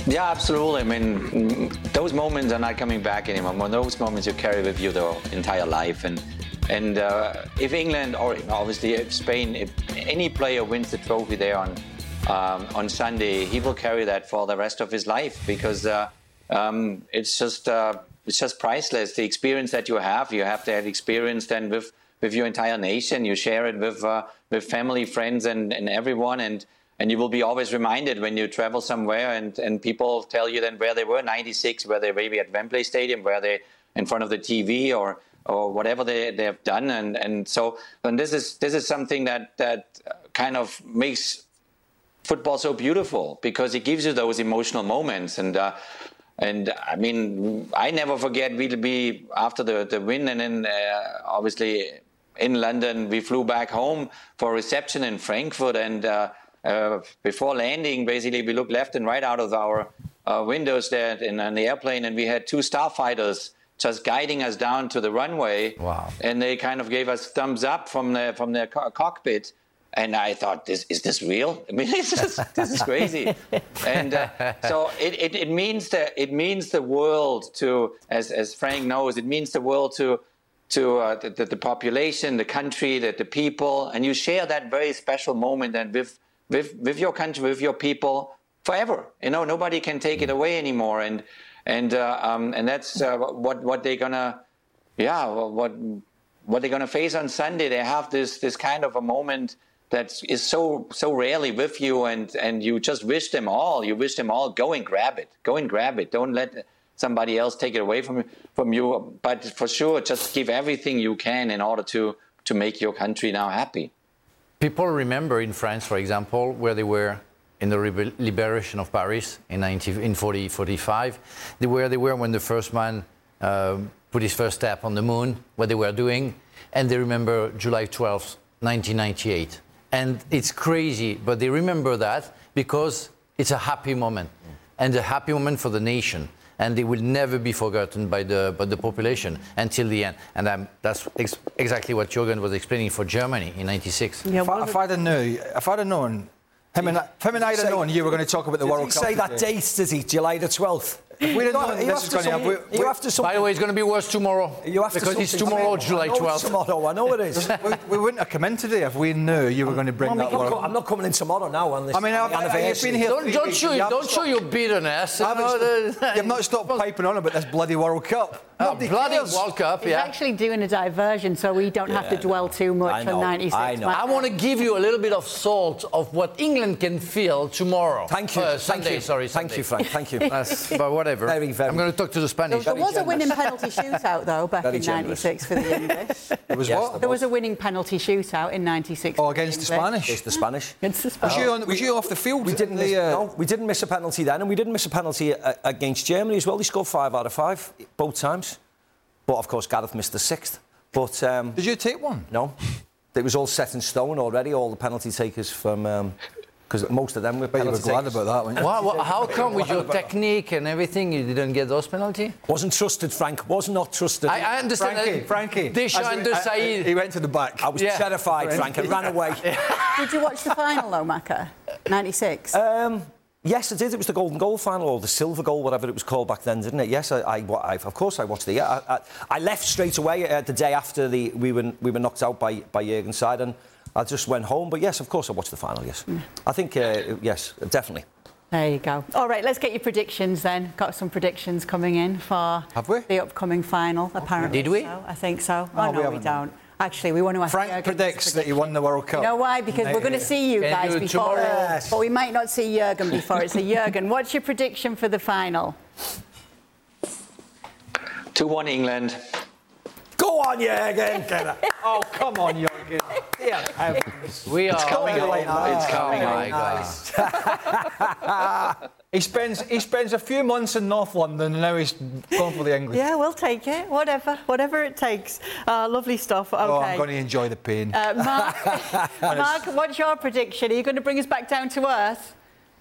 Yeah, absolutely. I mean, those moments are not coming back anymore. When those moments you carry with you the entire life. And and uh, if England, or obviously if Spain, if any player wins the trophy there on um, on Sunday, he will carry that for the rest of his life, because uh, um, it's just uh, it's just priceless. The experience that you have, you have that experience then with with your entire nation. You share it with uh, with family, friends, and, and everyone. And And you will be always reminded when you travel somewhere and, and people tell you then where they were, ninety-six, where they maybe at Wembley Stadium, where they in front of the T V or or whatever they, they have done. And, and so and this is this is something that, that kind of makes football so beautiful, because it gives you those emotional moments. And uh, and I mean, I never forget, we'll be after the, the win, and then uh, obviously in London, we flew back home for a reception in Frankfurt, and uh, Uh, before landing, basically, we looked left and right out of our uh, windows there in, in the airplane, and we had two starfighters just guiding us down to the runway. Wow! And they kind of gave us thumbs up from the from their co- cockpit, and I thought, "This is this real? I mean, it's just, this is crazy." And uh, so it, it, it means that it means the world to, as as Frank knows, it means the world to. to uh, the, the population, the country, the, the people, and you share that very special moment and with with with your country, with your people forever. You know, nobody can take it away anymore, and and uh, um, and that's uh, what what they're gonna, yeah, what what they're gonna face on Sunday. They have this this kind of a moment that is so so rarely with you, and and you just wish them all. You wish them all. Go and grab it. Go and grab it. Don't let somebody else take it away from from you. But for sure, just give everything you can in order to to make your country now happy. People remember in France, for example, where they were in the re- liberation of Paris in nineteen, in forty, forty-five, they were they were when the first man uh, put his first step on the moon, what they were doing, and they remember July twelfth, nineteen ninety-eight. And it's crazy, but they remember that because it's a happy moment, and a happy moment for the nation. And they will never be forgotten by the by the population until the end. And um, that's ex- exactly what Jürgen was explaining for Germany in ninety-six. Yeah, if, I, if I'd have known, if I'd have known, him and, him and I'd have known you were going to talk about the World Cup. Did he say today. that date, did he? July the twelfth? If we'd have known this is going to happen. You have to By the way, it's going to be worse tomorrow. You have to because it's tomorrow, July twelfth. Tomorrow, I know it is. we, we wouldn't have come in today if we knew you were going to bring well, that World Cup. I'm not coming in tomorrow now on this. I mean, I've, I've been here. Don't, don't show, you, don't show your bitterness. You know, stopped, you've not stopped piping on about this bloody World Cup. Oh, bloody cares. World Cup, He's yeah. actually doing a diversion, so we don't yeah, have to dwell too much on ninety-six. I know. I want to give you a little bit of salt of what England can feel tomorrow. Thank you. Uh, Thank Sunday, you. sorry. Thank Sunday. you, Frank. Thank you. That's, but whatever. Very, very. I'm going to talk to the Spanish. There was a winning penalty shootout, though, back Very in generous. ninety-six for the English. There was Yes, what? There was a winning penalty shootout in ninety-six. Oh, against the Spanish? Against the Spanish. Against the Was Spanish. you, on, was you off the field? We didn't, the, miss, uh, no, we didn't miss a penalty then, and we didn't miss a penalty uh, against Germany as well. They scored five out of five, both times. But, of course, Gareth missed the sixth. But um, Did you take one? No. It was all set in stone already, all the penalty takers from... Because um, most of them were Bet you were penalty glad takers. about that, weren't you? Well, well, how come with your technique and everything you didn't get those penalties? Wasn't trusted, Frank. Was not trusted. I, I understand. Frankie, that Frankie. Deschamps As and he- De uh, Sailly. He went to the back. I was Yeah. terrified, Frank. I ran away. Did you watch the final, though, Macca? ninety-six? Um, yes, I did. It was the golden goal final, or the silver goal, whatever it was called back then, didn't it? Yes, I, I, I of course I watched it. Yeah, I, I, I left straight away uh, the day after the we were we were knocked out by by Jürgen's side, and I just went home. But yes, of course I watched the final. Yes, mm. I think uh, yes, definitely. There you go. All right, let's get your predictions then. Got some predictions coming in for Have we? the upcoming final, apparently. Did we? So, I think so. Oh, Oh, we no, we, haven't done. don't. Actually, we want to ask Frank Jürgen predicts his that he won the World Cup. You know why? Because we're going to see you Can guys do it before, tomorrow. uh, but we might not see Jürgen before. It's a Jürgen. What's your prediction for the final? two one England. Go on, Jürgen. Oh, come on, Jürgen. Yeah, We are. coming, we are- like that. It's coming, Very my guys. he spends he spends a few months in North London and now he's going for the English. Yeah, we'll take it. Whatever. Whatever it takes. Uh, lovely stuff. Okay. Oh, I'm going to enjoy the pain. Uh, Mark, Mark, what's your prediction? Are you going to bring us back down to earth?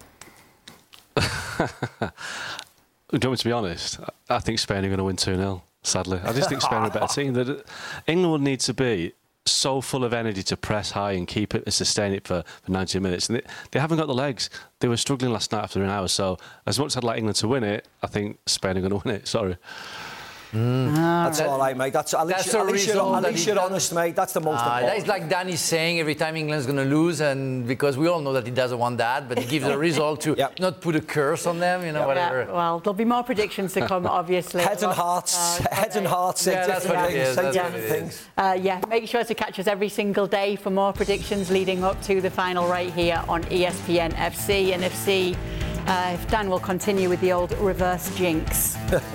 Do you want me to be honest? I think Spain are going to win two nil, sadly. I just think Spain are a better team. That England would need to be so full of energy to press high and keep it and sustain it for, for ninety minutes. And they, they haven't got the legs. They were struggling last night after an hour. So as much as I'd like England to win it, I think Spain are going to win it. Sorry. Mm. That's all right, mate. That's, at least, That's at least, you're, at least you're honest, mate. That's the most uh, important. That's like Danny's saying every time England's going to lose, and because we all know that he doesn't want that, but he gives a result to yep. not put a curse on them, you know, yeah. whatever. Yeah, well, there'll be more predictions to come, obviously. Heads and hearts. Uh, heads and hearts say yeah, different that's things. Is, say that's different things. Uh, yeah, make sure to catch us every single day for more predictions leading up to the final right here on E S P N F C. And F C, uh, if Dan will continue with the old reverse jinx.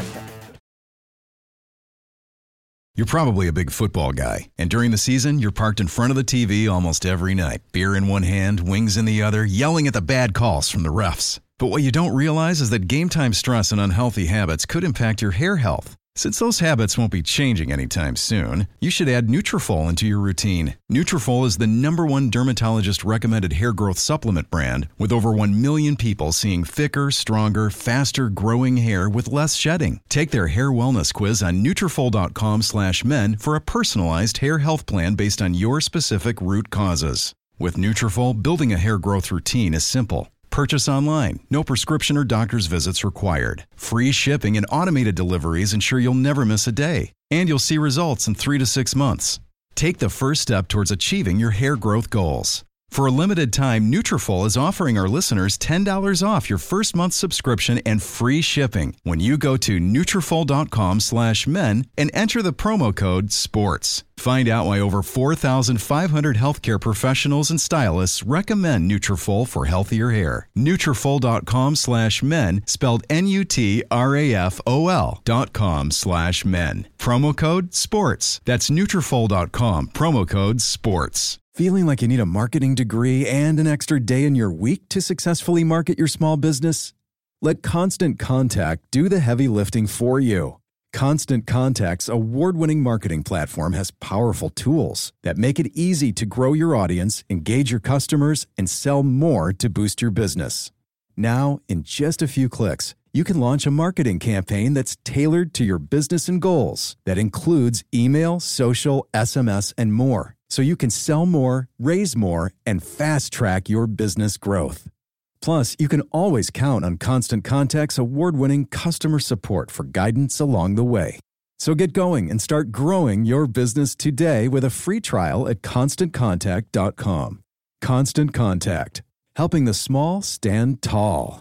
You're probably a big football guy, and during the season, you're parked in front of the T V almost every night, beer in one hand, wings in the other, yelling at the bad calls from the refs. But what you don't realize is that game time stress and unhealthy habits could impact your hair health. Since those habits won't be changing anytime soon, you should add Nutrafol into your routine. Nutrafol is the number one dermatologist-recommended hair growth supplement brand, with over one million people seeing thicker, stronger, faster-growing hair with less shedding. Take their hair wellness quiz on Nutrafol.com slash men for a personalized hair health plan based on your specific root causes. With Nutrafol, building a hair growth routine is simple. Purchase online. No prescription or doctor's visits required. Free shipping and automated deliveries ensure you'll never miss a day. And you'll see results in three to six months. Take the first step towards achieving your hair growth goals. For a limited time, Nutrafol is offering our listeners ten dollars off your first month subscription and free shipping when you go to Nutrafol.com slash men and enter the promo code SPORTS. Find out why over four thousand five hundred healthcare professionals and stylists recommend Nutrafol for healthier hair. Nutrafol.com slash men, spelled N U T R A F O L dot com slash men. Promo code SPORTS. That's Nutrafol.com, promo code SPORTS. Feeling like you need a marketing degree and an extra day in your week to successfully market your small business? Let Constant Contact do the heavy lifting for you. Constant Contact's award-winning marketing platform has powerful tools that make it easy to grow your audience, engage your customers, and sell more to boost your business. Now, in just a few clicks, you can launch a marketing campaign that's tailored to your business and goals that includes email, social, S M S, and more, so you can sell more, raise more, and fast-track your business growth. Plus, you can always count on Constant Contact's award-winning customer support for guidance along the way. So get going and start growing your business today with a free trial at constant contact dot com. Constant Contact, helping the small stand tall.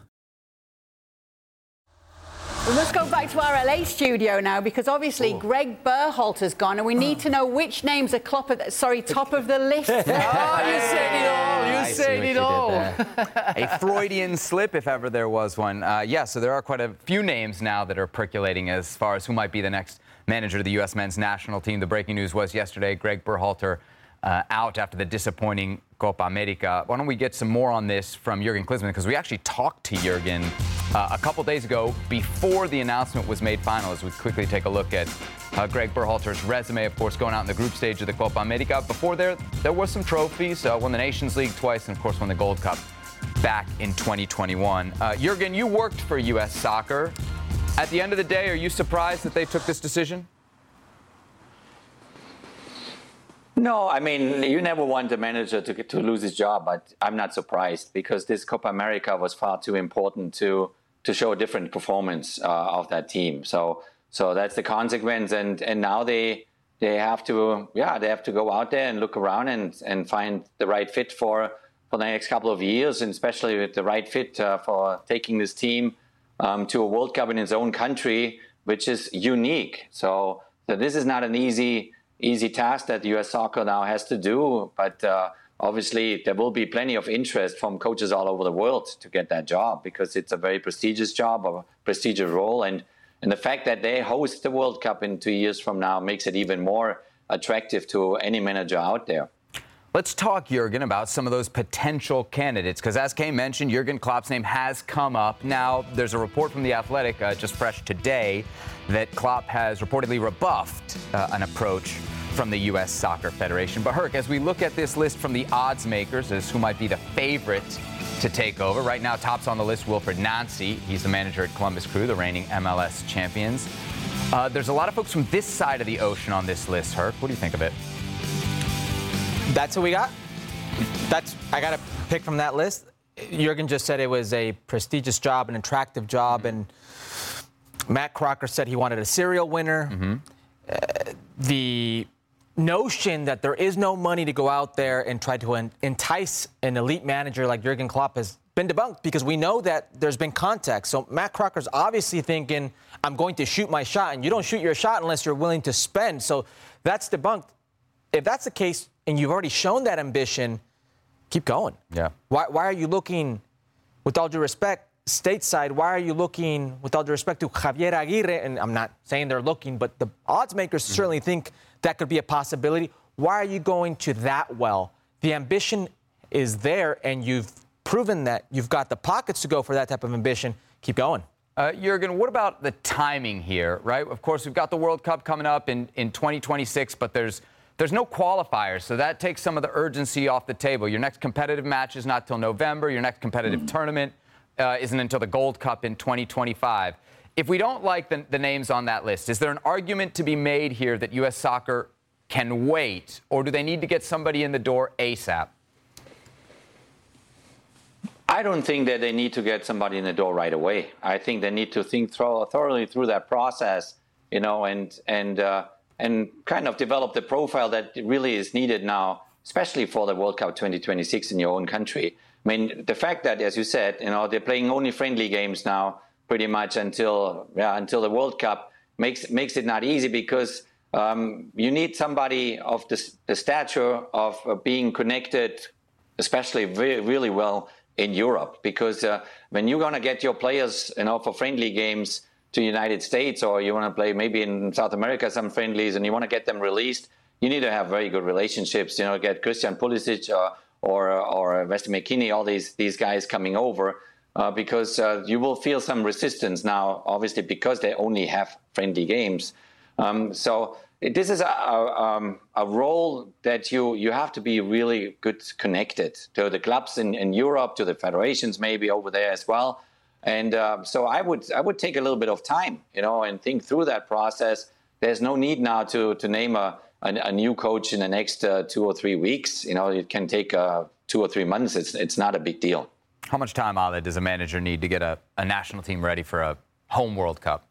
Well, let's go back to our L A studio now, because obviously oh. Greg Berhalter's gone, and we need to know which names are clop of the, sorry, top of the list. Oh, you said it all. You I said it all. A Freudian slip, if ever there was one. Uh, yeah, so there are quite a few names now that are percolating as far as who might be the next manager of the U S men's national team. The breaking news was yesterday, Greg Berhalter uh, out after the disappointing Copa America. Why don't we get some more on this from Jurgen Klinsmann, because we actually talked to Jurgen uh, a couple days ago before the announcement was made final, as we quickly take a look at uh, Greg Berhalter's resume, of course, going out in the group stage of the Copa America. Before there, there was some trophies, uh, won the Nations League twice, and of course won the Gold Cup back in twenty twenty-one. Uh, Jurgen, you worked for U S Soccer. At the end of the day, are you surprised that they took this decision? No, I mean, you never want a manager to to lose his job, but I'm not surprised, because this Copa America was far too important to to show a different performance uh, of that team. So so that's the consequence, and and now they they have to yeah they have to go out there and look around and and find the right fit for for the next couple of years, and especially with the right fit uh, for taking this team um, to a World Cup in its own country, which is unique. So so this is not an easy. easy task that U S Soccer now has to do, but uh, obviously there will be plenty of interest from coaches all over the world to get that job, because it's a very prestigious job, a prestigious role, and and the fact that they host the World Cup in two years from now makes it even more attractive to any manager out there. Let's talk, Jurgen, about some of those potential candidates, because as Kay mentioned, Jurgen Klopp's name has come up. Now, there's a report from The Athletic, uh, just fresh today, that Klopp has reportedly rebuffed uh, an approach from the U S Soccer Federation. But Herc, as we look at this list from the odds makers as who might be the favorite to take over, right now tops on the list Wilfried Nancy. He's the manager at Columbus Crew, the reigning M L S champions. Uh, there's a lot of folks from this side of the ocean on this list, Herc. What do you think of it? That's what we got. That's I got to pick from that list. Jurgen just said it was a prestigious job, an attractive job, mm-hmm. and Matt Crocker said he wanted a serial winner. Mm-hmm. Uh, the notion that there is no money to go out there and try to en- entice an elite manager like Jurgen Klopp has been debunked because we know that there's been contact. So Matt Crocker's obviously thinking, I'm going to shoot my shot, and you don't shoot your shot unless you're willing to spend. So that's debunked. If that's the case, and you've already shown that ambition, keep going. Yeah. Why, why are you looking, with all due respect, stateside, why are you looking, with all due respect to Javier Aguirre, and I'm not saying they're looking, but the odds makers mm-hmm. certainly think that could be a possibility. Why are you going to that well? The ambition is there, and you've proven that you've got the pockets to go for that type of ambition. Keep going. Uh, Jurgen, what about the timing here, right? Of course, we've got the World Cup coming up in, in twenty twenty-six, but there's there's no qualifiers, so that takes some of the urgency off the table. Your next competitive match is not till November. Your next competitive mm. tournament uh, isn't until the Gold Cup in twenty twenty-five. If we don't like the, the names on that list, is there an argument to be made here that U S Soccer can wait, or do they need to get somebody in the door ASAP? I don't think that they need to get somebody in the door right away. I think they need to think through, thoroughly through that process, you know, and and uh, and kind of develop the profile that really is needed now, especially for the World Cup twenty twenty-six in your own country. I mean, the fact that, as you said, you know, they're playing only friendly games now, pretty much until yeah, until the World Cup makes makes it not easy because um, you need somebody of the, the stature of uh, being connected, especially very, really well in Europe, because uh, when you're going to get your players, you know, for friendly games to the United States, or you want to play maybe in South America some friendlies, and you want to get them released, you need to have very good relationships. You know, get Christian Pulisic or or, or Weston McKennie, all these these guys coming over, uh, because uh, you will feel some resistance now, obviously, because they only have friendly games. Um, so this is a, a, um, a role that you, you have to be really good connected to the clubs in, in Europe, to the federations maybe over there as well. And uh, so I would I would take a little bit of time, you know, and think through that process. There's no need now to to name a, a, a new coach in the next uh, two or three weeks. You know, it can take uh, two or three months. It's it's not a big deal. How much time, Ale, does a manager need to get a, a national team ready for a home World Cup?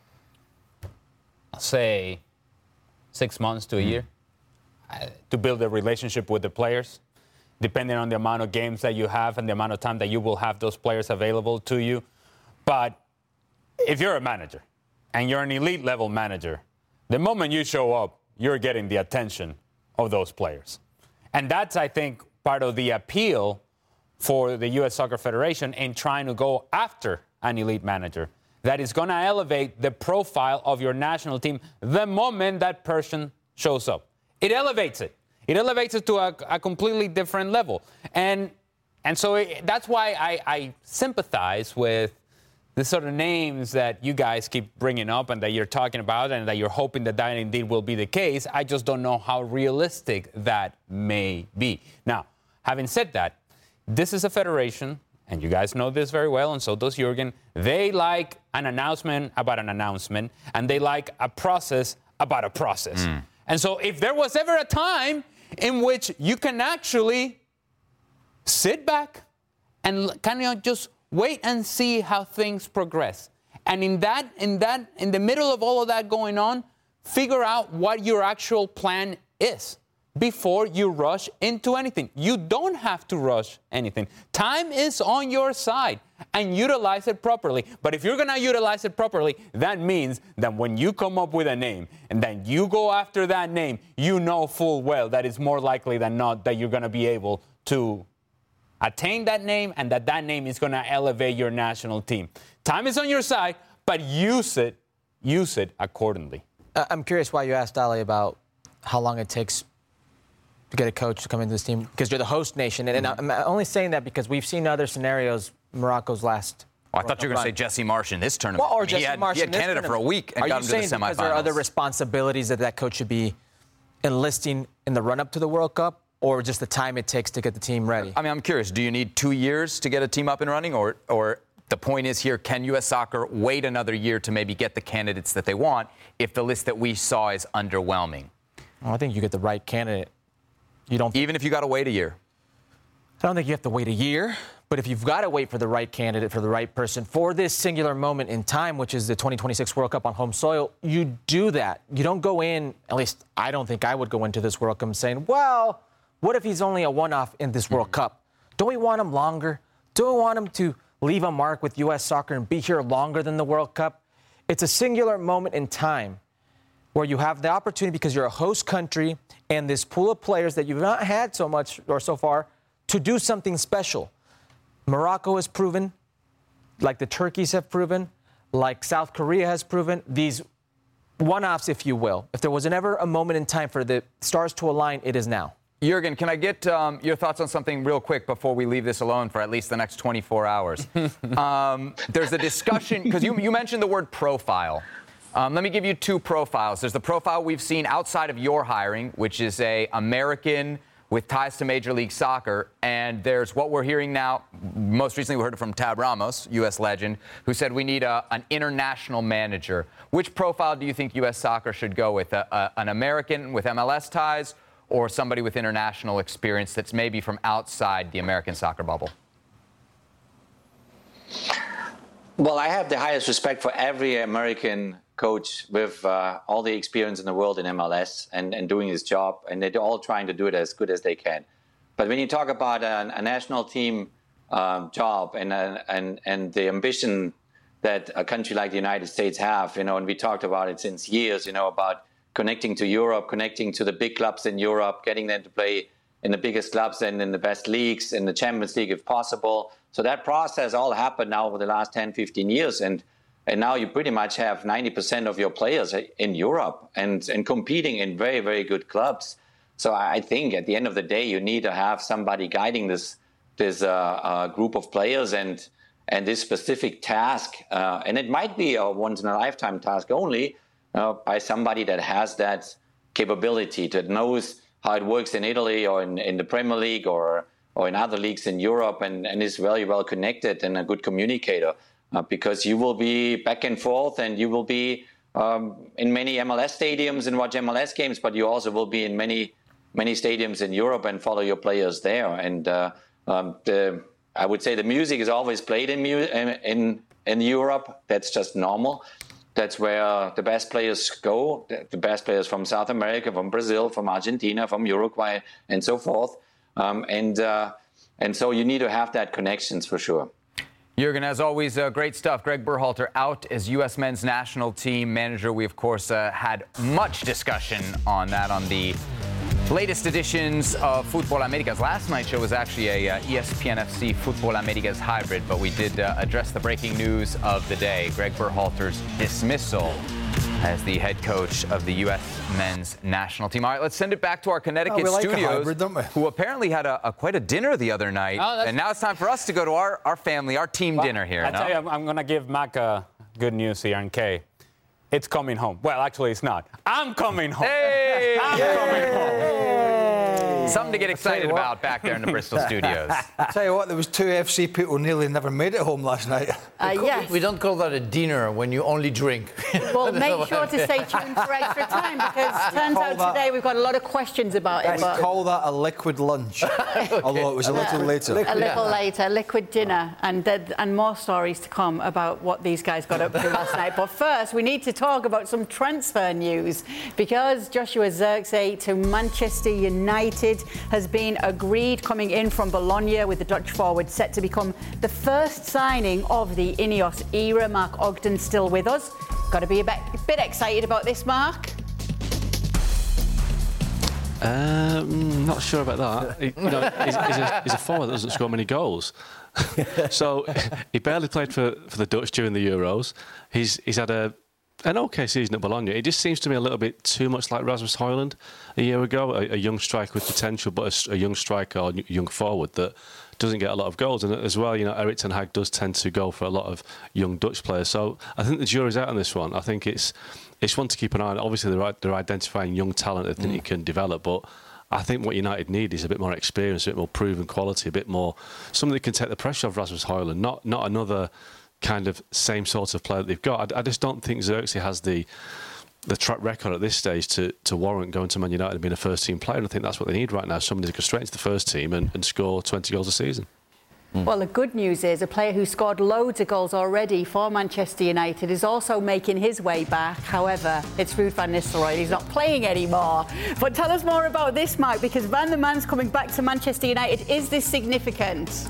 I'll say six months to a year uh, to build a relationship with the players, depending on the amount of games that you have and the amount of time that you will have those players available to you. But if you're a manager and you're an elite level manager, the moment you show up, you're getting the attention of those players. And that's, I think, part of the appeal for the U S Soccer Federation in trying to go after an elite manager. That is going to elevate the profile of your national team the moment that person shows up. It elevates it. It elevates it to a, a completely different level. And and so it, that's why I, I sympathize with the sort of names that you guys keep bringing up and that you're talking about and that you're hoping that that indeed will be the case. I just don't know how realistic that may be. Now, having said that, this is a federation, and you guys know this very well, and so does Jurgen. They like an announcement about an announcement, and they like a process about a process. Mm. And so if there was ever a time in which you can actually sit back and kind of just wait and see how things progress, and in that, in that, in the middle of all of that going on, figure out what your actual plan is before you rush into anything. You don't have to rush anything. Time is on your side, and utilize it properly. But if you're going to utilize it properly, that means that when you come up with a name and then you go after that name, you know full well that it's more likely than not that you're going to be able to attain that name and that that name is going to elevate your national team. Time is on your side, but use it, use it accordingly. Uh, I'm curious why you asked Ali about how long it takes to get a coach to come into this team, because you're the host nation. And, mm-hmm. and I'm only saying that because we've seen other scenarios, Morocco's last. Oh, I thought you were going to say Jesse Marsh in this tournament. Well, or Jesse he had, Marsh he had in Canada this for a week and Are got you him to the saying semifinals. Because there are other responsibilities that that coach should be enlisting in the run-up to the World Cup, or just the time it takes to get the team ready? I mean, I'm curious. Do you need two years to get a team up and running, or or the point is here, can U S Soccer wait another year to maybe get the candidates that they want if the list that we saw is underwhelming? Well, I think you get the right candidate You don't. Even if you got to wait a year. I don't think you have to wait a year, but if you've got to wait for the right candidate, for the right person, for this singular moment in time, which is the twenty twenty-six World Cup on home soil, you do that. You don't go in, at least I don't think I would go into this World Cup saying, well, what if he's only a one-off in this World mm-hmm. Cup? Don't we want him longer? Don't we want him to leave a mark with U S soccer and be here longer than the World Cup? It's a singular moment in time where you have the opportunity, because you're a host country and this pool of players that you've not had so much or so far, to do something special. Morocco has proven, like the Turkeys have proven, like South Korea has proven, these one-offs, if you will. If there was ever a moment in time for the stars to align, it is now. Jurgen, can I get um, your thoughts on something real quick before we leave this alone for at least the next twenty-four hours? um, there's a discussion, because you, you mentioned the word profile. Um, let me give you two profiles. There's the profile we've seen outside of your hiring, which is a American with ties to Major League Soccer, and there's what we're hearing now. Most recently, we heard it from Tab Ramos, U S legend, who said we need a, an international manager. Which profile do you think U S Soccer should go with? A, a, an American with M L S ties, or somebody with international experience that's maybe from outside the American soccer bubble? Well, I have the highest respect for every American coach with uh, all the experience in the world in M L S and, and doing his job, and they're all trying to do it as good as they can. But when you talk about a, a national team um, job and, uh, and, and the ambition that a country like the United States have, you know, and we talked about it since years, you know, about connecting to Europe, connecting to the big clubs in Europe, getting them to play in the biggest clubs and in the best leagues, in the Champions League if possible. So that process all happened now over the last ten, fifteen years. And And now you pretty much have ninety percent of your players in Europe and, and competing in very, very good clubs. So I think at the end of the day, you need to have somebody guiding this this uh, uh, group of players and and this specific task. Uh, and it might be a once-in-a-lifetime task only uh, by somebody that has that capability, that knows how it works in Italy or in, in the Premier League or, or in other leagues in Europe and, and is very well connected and a good communicator. Uh, because you will be back and forth and you will be um, in many M L S stadiums and watch M L S games, but you also will be in many, many stadiums in Europe and follow your players there. And uh, um, the, I would say the music is always played in, mu- in, in Europe. That's just normal. That's where the best players go, the best players from South America, from Brazil, from Argentina, from Uruguay, and so forth. Um, and, uh, and so you need to have that connections for sure. Jurgen, as always, uh, great stuff. Greg Berhalter out as U S men's national team manager. We, of course, uh, had much discussion on that on the latest editions of Futbol Americas. Last night's show was actually a uh, E S P N F C Futbol Americas hybrid, but we did uh, address the breaking news of the day, Greg Berhalter's dismissal as the head coach of the U S men's national team. All right, let's send it back to our Connecticut oh, we like studios, hybrid, don't we? who apparently had a, a quite a dinner the other night. Oh, and now it's time for us to go to our, our family, our team well, dinner here. I no? tell you, I'm, I'm going to give Mac uh, good news here, and Kay. It's coming home. Well, actually, it's not. I'm coming home. Hey! I'm Yay! coming home. Something to get excited about back there in the Bristol studios. I tell you what, there was two F C people nearly never made it home last night. Uh, yes. We don't call that a dinner when you only drink. Well, make sure to stay tuned for extra time, because turns out that, today we've got a lot of questions about it. I call that a liquid lunch, okay. Although it was a little later. A little yeah. later, liquid dinner, and uh, and more stories to come about what these guys got up to last night. But first, we need to talk about some transfer news, because Joshua Zirkzee to Manchester United has been agreed, coming in from Bologna, with the Dutch forward set to become the first signing of the Ineos era. Mark Ogden still with us. Got to be a bit, a bit excited about this, Mark. Um, not sure about that. He, you know, he's, he's, a, he's a forward that doesn't score many goals. So he barely played for, for the Dutch during the Euros. He's he's had a an OK season at Bologna. It just seems to me a little bit too much like Rasmus Højlund a year ago, a, a young striker with potential, but a, a young striker or a young forward that doesn't get a lot of goals. And as well, you know, Erik ten Hag does tend to go for a lot of young Dutch players. So I think the jury's out on this one. I think it's it's one to keep an eye on. Obviously, they're, they're identifying young talent that think mm. he can develop, but I think what United need is a bit more experience, a bit more proven quality, a bit more something that can take the pressure off Rasmus Højlund, not not another kind of same sort of player that they've got. I, I just don't think Zirkzee has the the track record at this stage to, to warrant going to Man United and being a first-team player. And I think that's what they need right now, somebody to go straight into the first team and, and score twenty goals a season. Mm. Well, the good news is a player who scored loads of goals already for Manchester United is also making his way back. However, it's Ruud van Nistelrooy. He's not playing anymore. But tell us more about this, Mike, because Van der Man's coming back to Manchester United. Is this significant?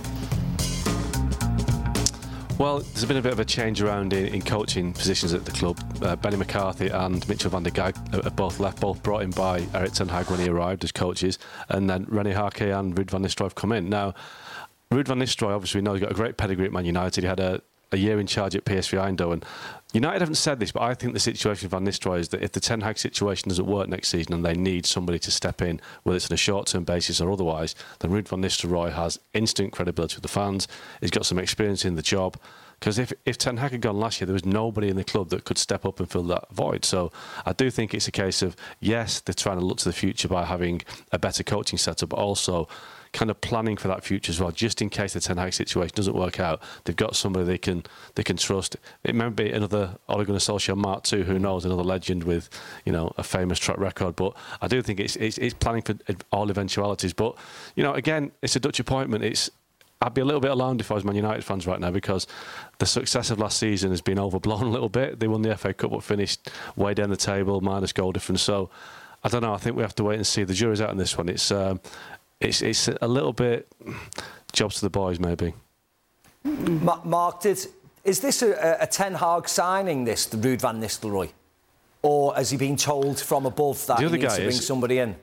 Well, there's been a bit of a change around in, in coaching positions at the club. Uh, Benny McCarthy and Mitchell van der Gaag have both left, both brought in by Erik ten Hag when he arrived as coaches, and then René Hake and Ruud van Nistelrooy have come in. Now, Ruud van Nistelrooy, obviously, we know he's got a great pedigree at Man United. He had a, a year in charge at P S V Eindhoven. United haven't said this, but I think the situation with Van Nistelrooy is that if the Ten Hag situation doesn't work next season and they need somebody to step in, whether it's on a short-term basis or otherwise, then Ruud van Nistelrooy has instant credibility with the fans. He's got some experience in the job. Because if, if Ten Hag had gone last year, there was nobody in the club that could step up and fill that void. So I do think it's a case of, yes, they're trying to look to the future by having a better coaching setup, but also kind of planning for that future as well, just in case the Ten Hag situation doesn't work out. They've got somebody they can they can trust. It may be another Ole Gunnar Solskjaer Mark two, who knows, another legend with, you know, a famous track record. But I do think it's it's, it's planning for all eventualities. But, you know, again, it's a Dutch appointment. It's I'd be a little bit alarmed if I was Man United fans right now, because the success of last season has been overblown a little bit. They won the F A Cup but finished way down the table, minus goal difference. So I don't know. I think we have to wait and see. The jury's out on this one. It's um, it's it's a little bit jobs to the boys, maybe. Mark, did, is this a, a Ten Hag signing, this, the Ruud van Nistelrooy? Or has he been told from above that he needs to bring is, somebody in?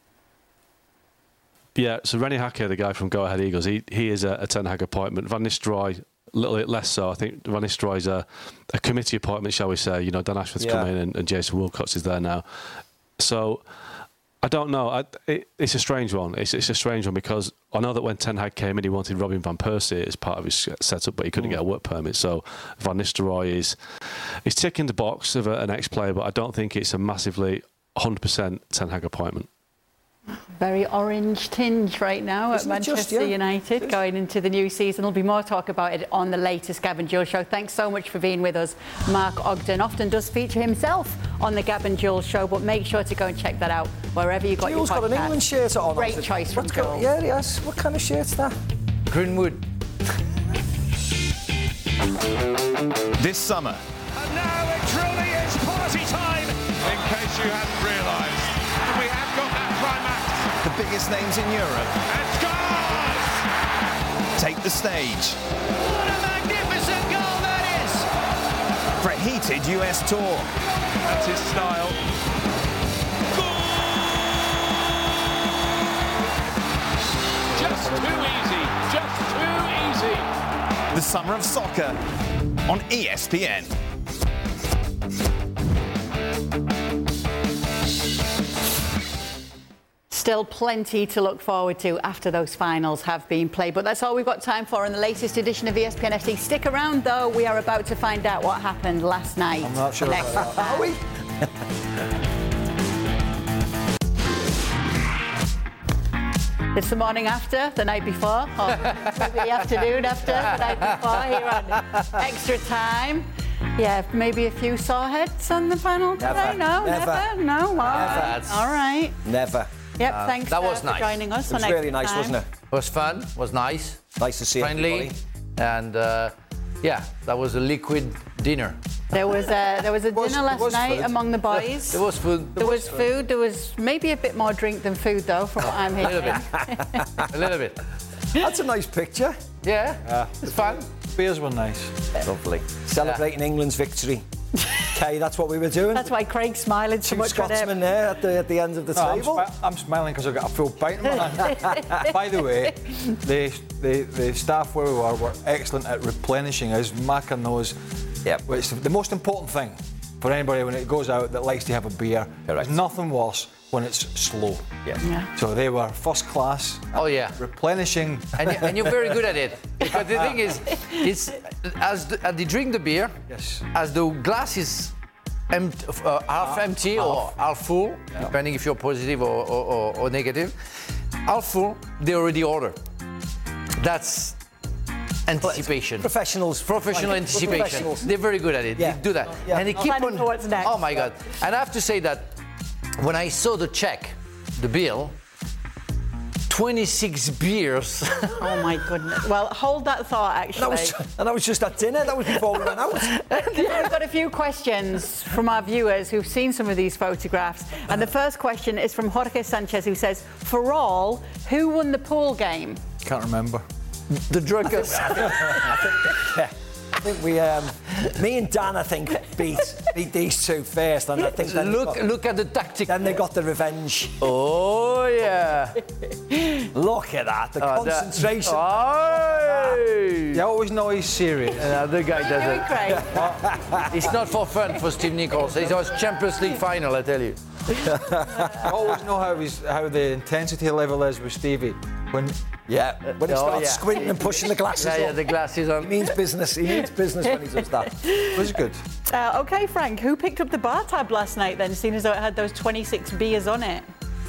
Yeah, so René Hake, the guy from Go Ahead Eagles, he he is a, a Ten Hag appointment. Van Nistelrooy, a little bit less so. I think Van Nistelrooy's a, a committee appointment, shall we say. You know, Dan Ashworth's yeah. come in and, and Jason Wilcox is there now. So I don't know. I, it, it's a strange one. It's, it's a strange one because I know that when Ten Hag came in, he wanted Robin van Persie as part of his setup, but he couldn't mm. get a work permit. So Van Nistelrooy is is ticking the box of a, an ex-player, but I don't think it's a massively one hundred percent Ten Hag appointment. Very orange tinge right now Isn't at Manchester just, yeah. United going into the new season. There'll be more talk about it on the latest Gavin Jules show. Thanks so much for being with us. Mark Ogden often does feature himself on the Gavin Jules show, but make sure to go and check that out wherever you got Jules your podcast. Got an England shirt on. Great choice from Jules. Yeah, yes. What kind of shirt's that? Greenwood. This summer. And now it truly is party time. In case you hadn't realised, we have got that climax. The biggest names in Europe. And scores! Take the stage. What a magnificent goal that is! For a heated U S tour. That's his style. Goal! Just too easy. Just too easy. The summer of soccer on E S P N. Still plenty to look forward to after those finals have been played. But that's all we've got time for in the latest edition of E S P N F C. Stick around, though. We are about to find out what happened last night. I'm not sure Next about that. Are we? It's the morning after, the night before, or maybe the afternoon after, the night before, here on Extra Time. Yeah, maybe a few sore heads on the final Never. today? No, never. never? No, all right. Never. All right. Never. Yep, Uh, thanks that uh, was for nice. joining us. It was on really Extra nice, Time. wasn't it? It was fun, was nice. Nice to see Friendly. everybody. And uh, yeah, that was a liquid dinner. There was a, there was a was- dinner last was night food. among the boys. There was food. There was food. There was maybe a bit more drink than food, though, from what I'm A little hearing. bit. A little bit. That's a nice picture. Yeah, Yeah. it's fun. Beers were nice. Lovely. Celebrating England's victory. Okay, that's what we were doing. That's why Craig's smiling so Two much. right Scotsmen there at the, at the end of the No, I'm, table. smi- I'm smiling because I've got a full pint in my hand. By the way, the, the, the staff where we were were excellent at replenishing us. Macca knows Yep. it's the most important thing for anybody when it goes out that likes to have a beer. Correct. There's nothing worse when it's slow. Yeah. Yeah. So they were first class. Oh yeah. Replenishing. And, you, and you're very good at it. Because the thing is, it's as, the, as they drink the beer, Yes. as the glass is empt, uh, half empty or half full, depending if you're positive or, or, or, or negative, half full, they already order. That's Anticipation. Professionals. Professional like, anticipation. Professionals. They're very good at it. Yeah. They do that. Yeah. And they keep Planning on. for what's next. Oh my God. And I have to say that when I saw the check, the bill, twenty-six beers. Oh my goodness. Well, hold that thought, actually. That was, and that was just at dinner. That was before we went out. We've got a few questions from our viewers who've seen some of these photographs. And the first question is from Jorge Sanchez, who says, for all, who won the pool game? Can't remember. The drunkers. I think, I think, yeah. I think we, um, me and Dan, I think, beat beat these two first, and I think then Look, they got, look at the tactic. then they got the revenge. Oh yeah. Look at that, the Oh, that- concentration. Oh, You always know he's serious. the other guy Doing doesn't. great. It's not for fun for Steve Nichols. It was Champions League final, I tell you. I always know how he's, how the intensity level is with Stevie. When Yeah, when he Oh, starts yeah. squinting and pushing the glasses Yeah, yeah, up, the glasses on. he means business. He means business when he does that. it was good. Uh, OK, Frank, who picked up the bar tab last night then, seeing as though it had those twenty-six beers on it?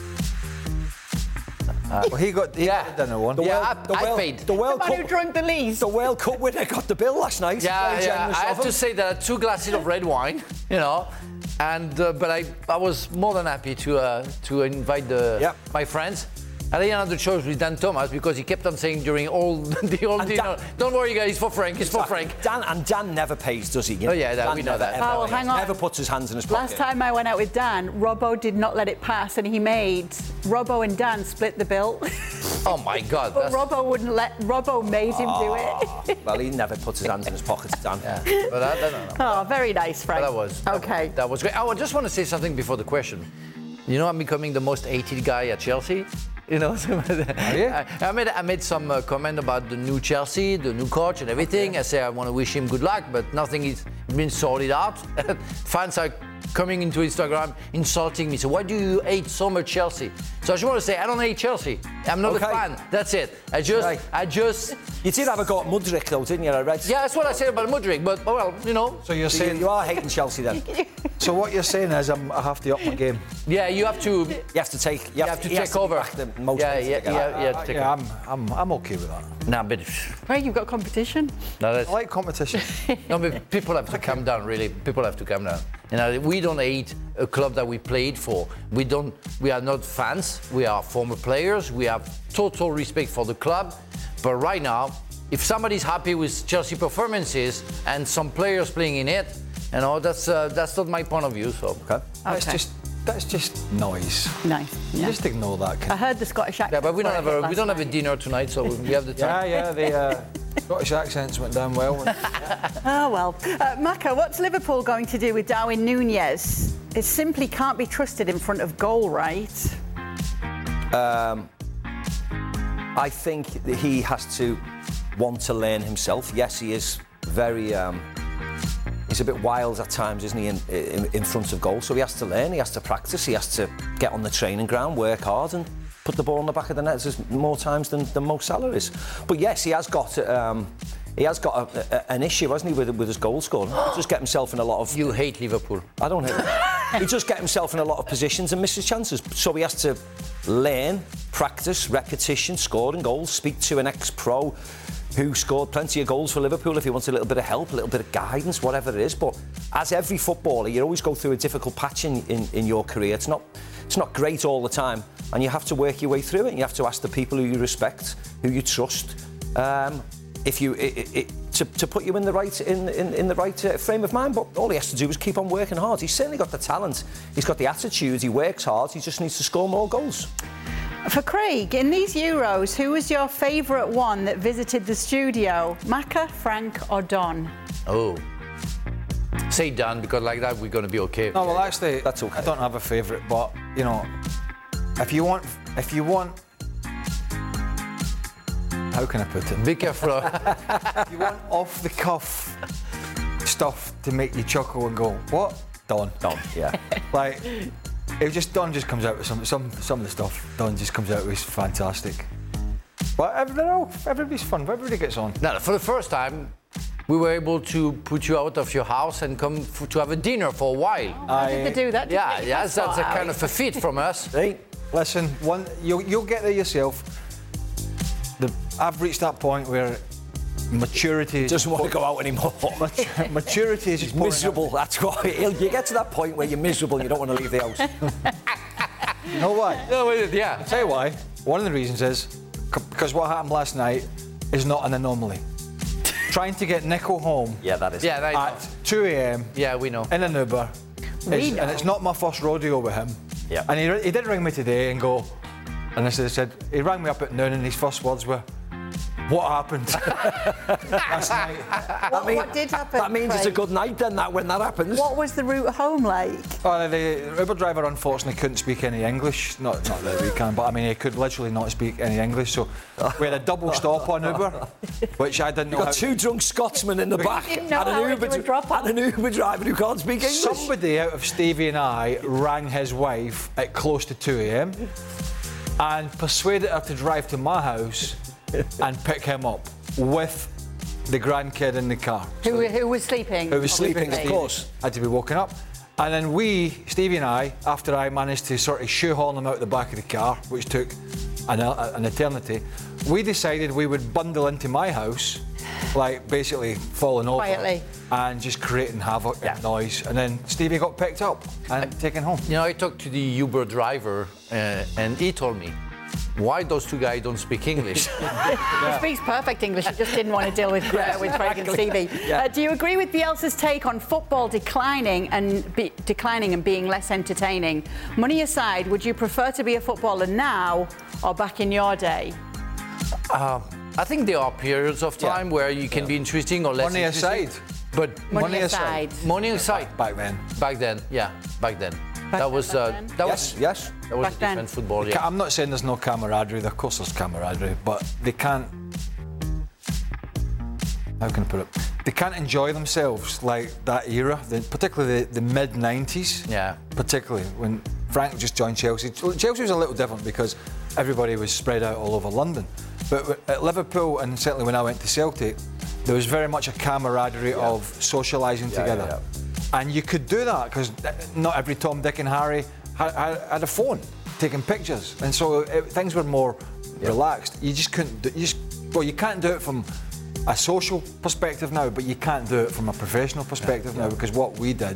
Well, he got he Yeah. got the dinner one. The Yeah, World, I- the I World, paid. The The World man who Cup. drunk the least. The World Cup winner got the bill last night. Yeah, Very yeah. generous I of have him. to say that two glasses of red wine, you know, and uh, but I, I was more than happy to uh, to invite the Yep. my friends. And then another choice with Dan Thomas because he kept on saying during all the whole And dinner, Dan- "Don't worry, guys, it's for Frank. It's for Frank." Dan and Dan never pays, does he? You Oh, yeah, that- Dan we know never, that. ever Oh, well, pays. hang on. Never puts his hands in his pocket. Last time I went out with Dan, Robbo did not let it pass, and he made Robbo and Dan split the bill. Oh my God! But that's- Robbo wouldn't let. Robbo made him do it. Well, he never puts his hands in his pockets, Dan. Yeah, but I, I don't know. Oh, very nice, Frank. That was Okay. That was great. Oh, I just want to say something before the question. You know, I'm becoming the most hated guy at Chelsea. You know, yeah? I, I made I made some uh, comment about the new Chelsea, the new coach, and everything. I say I want to wish him good luck, but nothing is been sorted out. Fans are coming into Instagram insulting me. So why do you hate so much Chelsea? So I just want to say I don't hate Chelsea. I'm not Okay. a fan. That's it. I just Right. I just You did have a go at Mudryk, though, didn't you? I read. yeah. That's what I said about Mudryk. But oh, well, you know. So you're So you, saying you are hating Chelsea then. so what you're saying is I'm, I have to up my game. Yeah, you have to. You have to take. You You have to he has take over. back the most Yeah, points yeah, to get yeah, that. yeah. Uh, take yeah, it. I'm, I'm I'm okay with that. Nah, but Right, you've got competition. no, that's, I like competition. no, but people have to calm down. Really, people have to calm down. You know, we don't hate a club that we played for. We don't. We are not fans. We are former players. We have total respect for the club. But right now, if somebody's happy with Chelsea performances and some players playing in it, you know, that's uh, that's not my point of view. So. Okay. That's Okay. just that's just noise. Nice. You Yeah. just ignore that. I heard the Scottish accent. Yeah, but we don't have before I a hit we don't last have a night. dinner tonight, so we have the Yeah, time. yeah. The uh, Scottish accents went down well. Oh, well. Uh, Maka, what's Liverpool going to do with Darwin Núñez? It simply can't be trusted in front of goal, right? Um, I think that he has to want to learn himself. Yes, he is very. Um, he's a bit wild at times, isn't he, in, in, in front of goal? So he has to learn, he has to practice, he has to get on the training ground, work hard, and put the ball in the back of the net as more times than, than Mo Salah is. But yes, he has got. Um, He has got a, a, an issue, hasn't he, with, with his goal scoring? He just get himself in a lot of... You hate Liverpool. I don't hate him. He just get himself in a lot of positions and misses chances. So he has to learn, practice, repetition, scoring goals, speak to an ex-pro who scored plenty of goals for Liverpool if he wants a little bit of help, a little bit of guidance, whatever it is. But as every footballer, you always go through a difficult patch in, in, in your career. It's not, it's not great all the time, and you have to work your way through it. You have to ask the people who you respect, who you trust, um, if you it, it, to, to put you in the right in in, in the right uh, frame of mind. But all he has to do is keep on working hard. He's certainly got the talent. He's got the attitude. He works hard. He just needs to score more goals. For Craig, in these Euros, who was your favourite one that visited the studio? Maka, Frank or Don? Oh. Say Don, because like that we're going to be okay. No, well, actually, That's okay. I don't have a favourite, but you know, if you want, if you want, how can I put it? Be careful. If you want off the cuff stuff to make you chuckle and go, what? Don. Don, yeah. Like, it just Don just comes out with some some some of the stuff. Don just comes out with is fantastic. But everybody, everybody's fun. Everybody gets on. Now, for the first time, we were able to put you out of your house and come f- to have a dinner for a while. How did they do that? Did Yeah, they yes, that's a passport kind out? of a feat from us. Right. Listen, one you'll you'll get there yourself. The, I've reached that point where maturity. He doesn't want to go out anymore. Mat- maturity is He's miserable. Out. That's why you get to that point where you're miserable and you don't want to leave the house. You know why? No, yeah. I'll tell you why. One of the reasons is because what happened last night is not an anomaly. Trying to get Nico home. Yeah, that is. Yeah, that at two a.m. Yeah, we know. In an Uber. We It's- know. And it's not my first rodeo with him. Yeah. And he, he did ring me today and go, and I said, said, he rang me up at noon and his first words were, what happened last night? What, mean- what did happen? That means it's a Craig? good night then, that when that happens. What was the route home like? Oh, the Uber driver unfortunately couldn't speak any English. Not, not that we can, but I mean, he could literally not speak any English. So we had a double stop on Uber, which I didn't know. You've how got two drunk Scotsmen in the back didn't know and, how an to Uber, do a drop-off. and an Uber driver who can't speak English. Somebody out of Stevie and I rang his wife at close to two a.m. and persuaded her to drive to my house and pick him up with the grandkid in the car. Who, who was sleeping? Who was sleeping, obviously. of course. Had to be woken up. And then we, Stevie and I, after I managed to sort of shoehorn him out the back of the car, which took an, an eternity, we decided we would bundle into my house, like basically falling over Quietly. and just creating havoc Yeah. and noise. And then Stevie got picked up and taken home. You know, I talked to the Uber driver, uh, and he told me, why those two guys don't speak English? He speaks perfect English. He just didn't want to deal with, uh, with Craig and Stevie. Yeah. Uh, do you agree with Bielsa's take on football declining and be, declining and being less entertaining? Money aside, would you prefer to be a footballer now or back in your day? Uh, I think there are periods of time Yeah. where you can be interesting or less Money interesting. aside. But Money, Money aside. aside. money aside. Back then. Back then, yeah, back then. Back that then, was back uh, then? that Yes, was yes. that was Back a then. different football. Yeah. I'm not saying there's no camaraderie. Of course there's camaraderie, but they can't... How can I put it? They can't enjoy themselves like that era, the, particularly the, the mid nineties. Yeah. Particularly when Frank just joined Chelsea. Chelsea was a little different because everybody was spread out all over London. But at Liverpool, and certainly when I went to Celtic, there was very much a camaraderie Yeah. of socialising Yeah, together. yeah, And you could do that because not every Tom, Dick and Harry had, had, had a phone taking pictures. And so it, things were more relaxed. You just couldn't do, you just, well, you can't do it from a social perspective now, but you can't do it from a professional perspective now because what we did,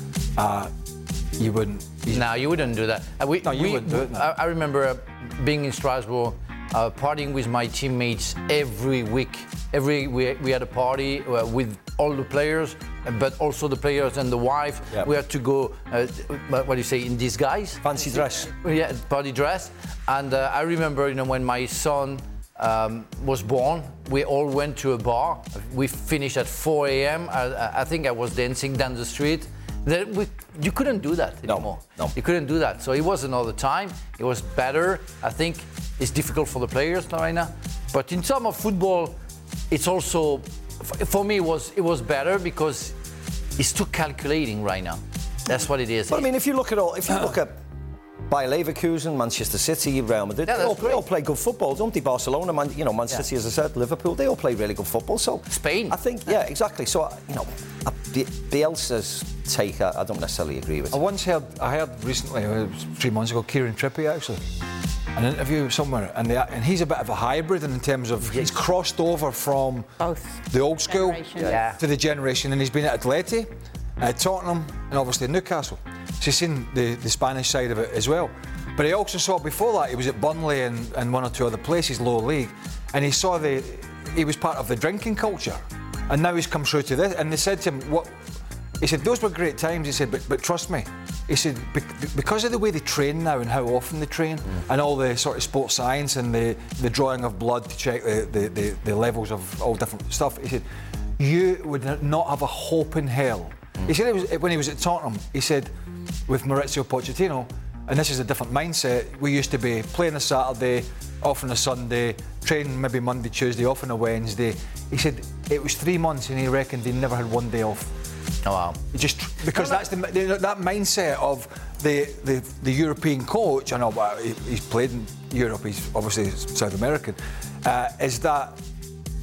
uh, you wouldn't. You, No, you wouldn't do that. Uh, we, No, you we- wouldn't do it, no. I, I remember uh, being in Strasbourg, uh, partying with my teammates every week. Every we, we had a party uh, with all the players, uh, but also the players and the wife. Yep. We had to go, uh, what do you say, in disguise? Fancy dress. Yeah, party dress. And uh, I remember, you know, when my son um, was born, we all went to a bar. We finished at four a.m. I, I think I was dancing down the street. Then we, you couldn't do that No, anymore. no. You couldn't do that. So it was another time. It was better. I think it's difficult for the players right now. But in terms of football, it's also, f- for me, it was it was better because it's too calculating right now. That's what it is. But I mean, if you look at all, if you look at Bayer Leverkusen, Manchester City, Real Madrid, Yeah, they, all, that's they all great. play good football, don't they? Barcelona, Man, you know, Man Yeah. City, as I said, Liverpool, they all play really good football. So Spain. I think, yeah, exactly. So you know, uh, Bi- Bielsa's take, I, I don't necessarily agree with. I once heard, I heard recently, it was three months ago, Kieran Trippier actually, an interview somewhere, and, they, and he's a bit of a hybrid in terms of he's crossed over from Both the old school generations. Yeah. to the generation, and he's been at Atleti, at Tottenham, and obviously Newcastle. So he's seen the, the Spanish side of it as well. But he also saw before that he was at Burnley and, and one or two other places, lower league, and he saw the he was part of the drinking culture, and now he's come through to this. And they said to him, "What?" He said, "Those were great times." He said, "But but trust me," he said, "bec- because of the way they train now and how often they train, mm. and all the sort of sports science and the, the drawing of blood to check the, the, the, the levels of all different stuff." He said, "You would not have a hope in hell." Mm. He said it was when he was at Tottenham. He said, with Maurizio Pochettino. And this is a different mindset. We used to be playing a Saturday, off on a Sunday, training maybe Monday, Tuesday, off on a Wednesday. He said it was three months and he reckoned he never had one day off. Oh, wow. He just because that's the, the that mindset of the, the the European coach. I know well, he, he's played in Europe. He's obviously South American. Uh, is that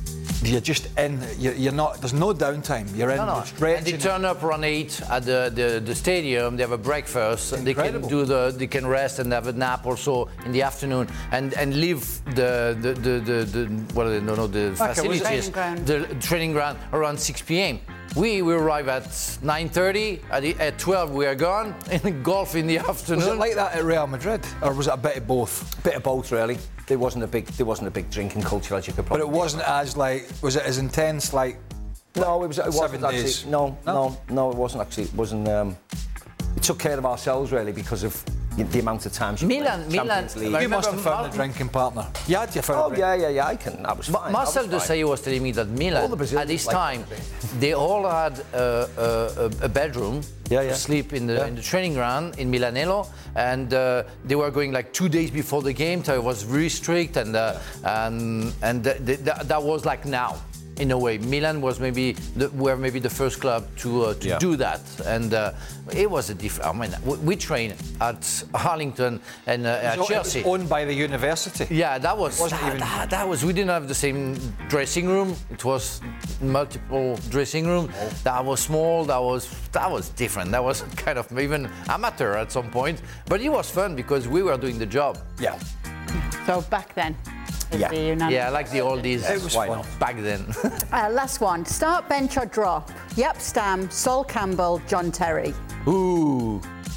you're just in. You're, you're not. There's no downtime. You're in. No, no. And they turn up around eight at the, the, the stadium. They have a breakfast. And they can do the. They can rest and have a nap also in the afternoon and, and leave the the, the, the, the what are they? No, no, the facilities, training the training ground around six p.m. We we arrive at nine thirty. At, the, at twelve we are gone. And golf in the afternoon. Was it like that at Real Madrid, or was it a bit of both? Bit of both, really. There wasn't a big there wasn't a big drinking culture, as you could probably. But it wasn't as like. Was it as intense like? No, it was. It wasn't Seven actually. days. No, No? no, no, it wasn't actually. It wasn't. Um, we took care of ourselves really because of the amount of times. Milan, Milan. You must have found Mar- a drinking partner. You had your Oh yeah, yeah, yeah. I can. I was fine. Marcel I was fine. Desailly was telling me that Milan, at this like time, they all had uh, a, a bedroom Yeah, yeah. to sleep in the, Yeah. in the training ground in Milanello, and uh, they were going like two days before the game, so it was very strict, and uh, and and th- th- th- that was like now. In a way, Milan was maybe the, were maybe the first club to uh, to Yeah. do that, and uh, it was a different. I mean, we, we trained at Harlington and uh, at It was Chelsea. owned by the university. Yeah, that was Wasn't that, even- that, that was. We didn't have the same dressing room. It was multiple dressing room. Oh. That was small. That was that was different. That was kind of even amateur at some point. But it was fun because we were doing the job. Yeah. So back then. is Yeah. the unanimous- Yeah, I like the oldies. It was Why fun. not? Back then. Uh, last one. Start, bench or drop? Yap Stam, Sol Campbell, John Terry. Ooh.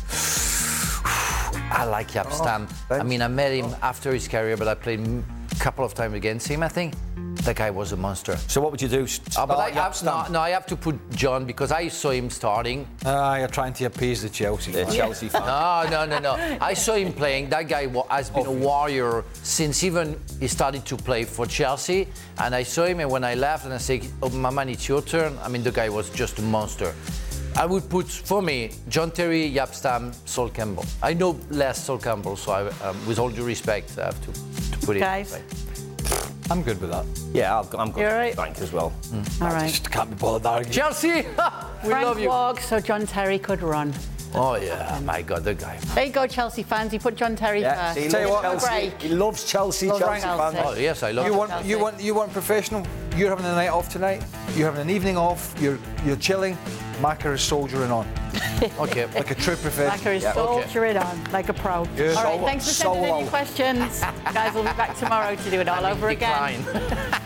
I like Jaap Stam. bench. I mean, I met him after his career, but I played a couple of times against him, I think. That guy was a monster. So what would you do? Uh, but I Start have, Jaap no, Stam? no, I have to put John because I saw him starting. Ah, you're trying to appease the Chelsea. The fans. Chelsea fan. No, no, no, no. I saw him playing. That guy wa- has been a warrior since even he started to play for Chelsea. And I saw him, and when I left, and I said, "Oh, my man, it's your turn." I mean, the guy was just a monster. I would put, for me, John Terry, Jaap Stam, Sol Campbell. I know less Sol Campbell, so I, um, with all due respect, I have to, to put it. Guys. Right. I'm good with that. Yeah, I'll, I'm good. You're right. Frank as well. All right. Just can't be bothered arguing. Chelsea, we Frank love you. walks so John Terry could run. Oh yeah, my God, the guy. There you go, Chelsea fans. You put John Terry Yeah, first. see, he Tell you loves what, Chelsea. break. He loves Chelsea. Loves Chelsea Chelsea. fan. Oh yes, I love You him. want, you want, you want professional. You're having a night off tonight. You're having an evening off. You're, you're chilling. Macca is soldiering on Okay. like a true professional. Macca is Yeah, okay. soldiering on like a pro. Yes. All right, So- thanks for so sending in well. your questions. Guys, we'll be back tomorrow to do it all over again. Decline.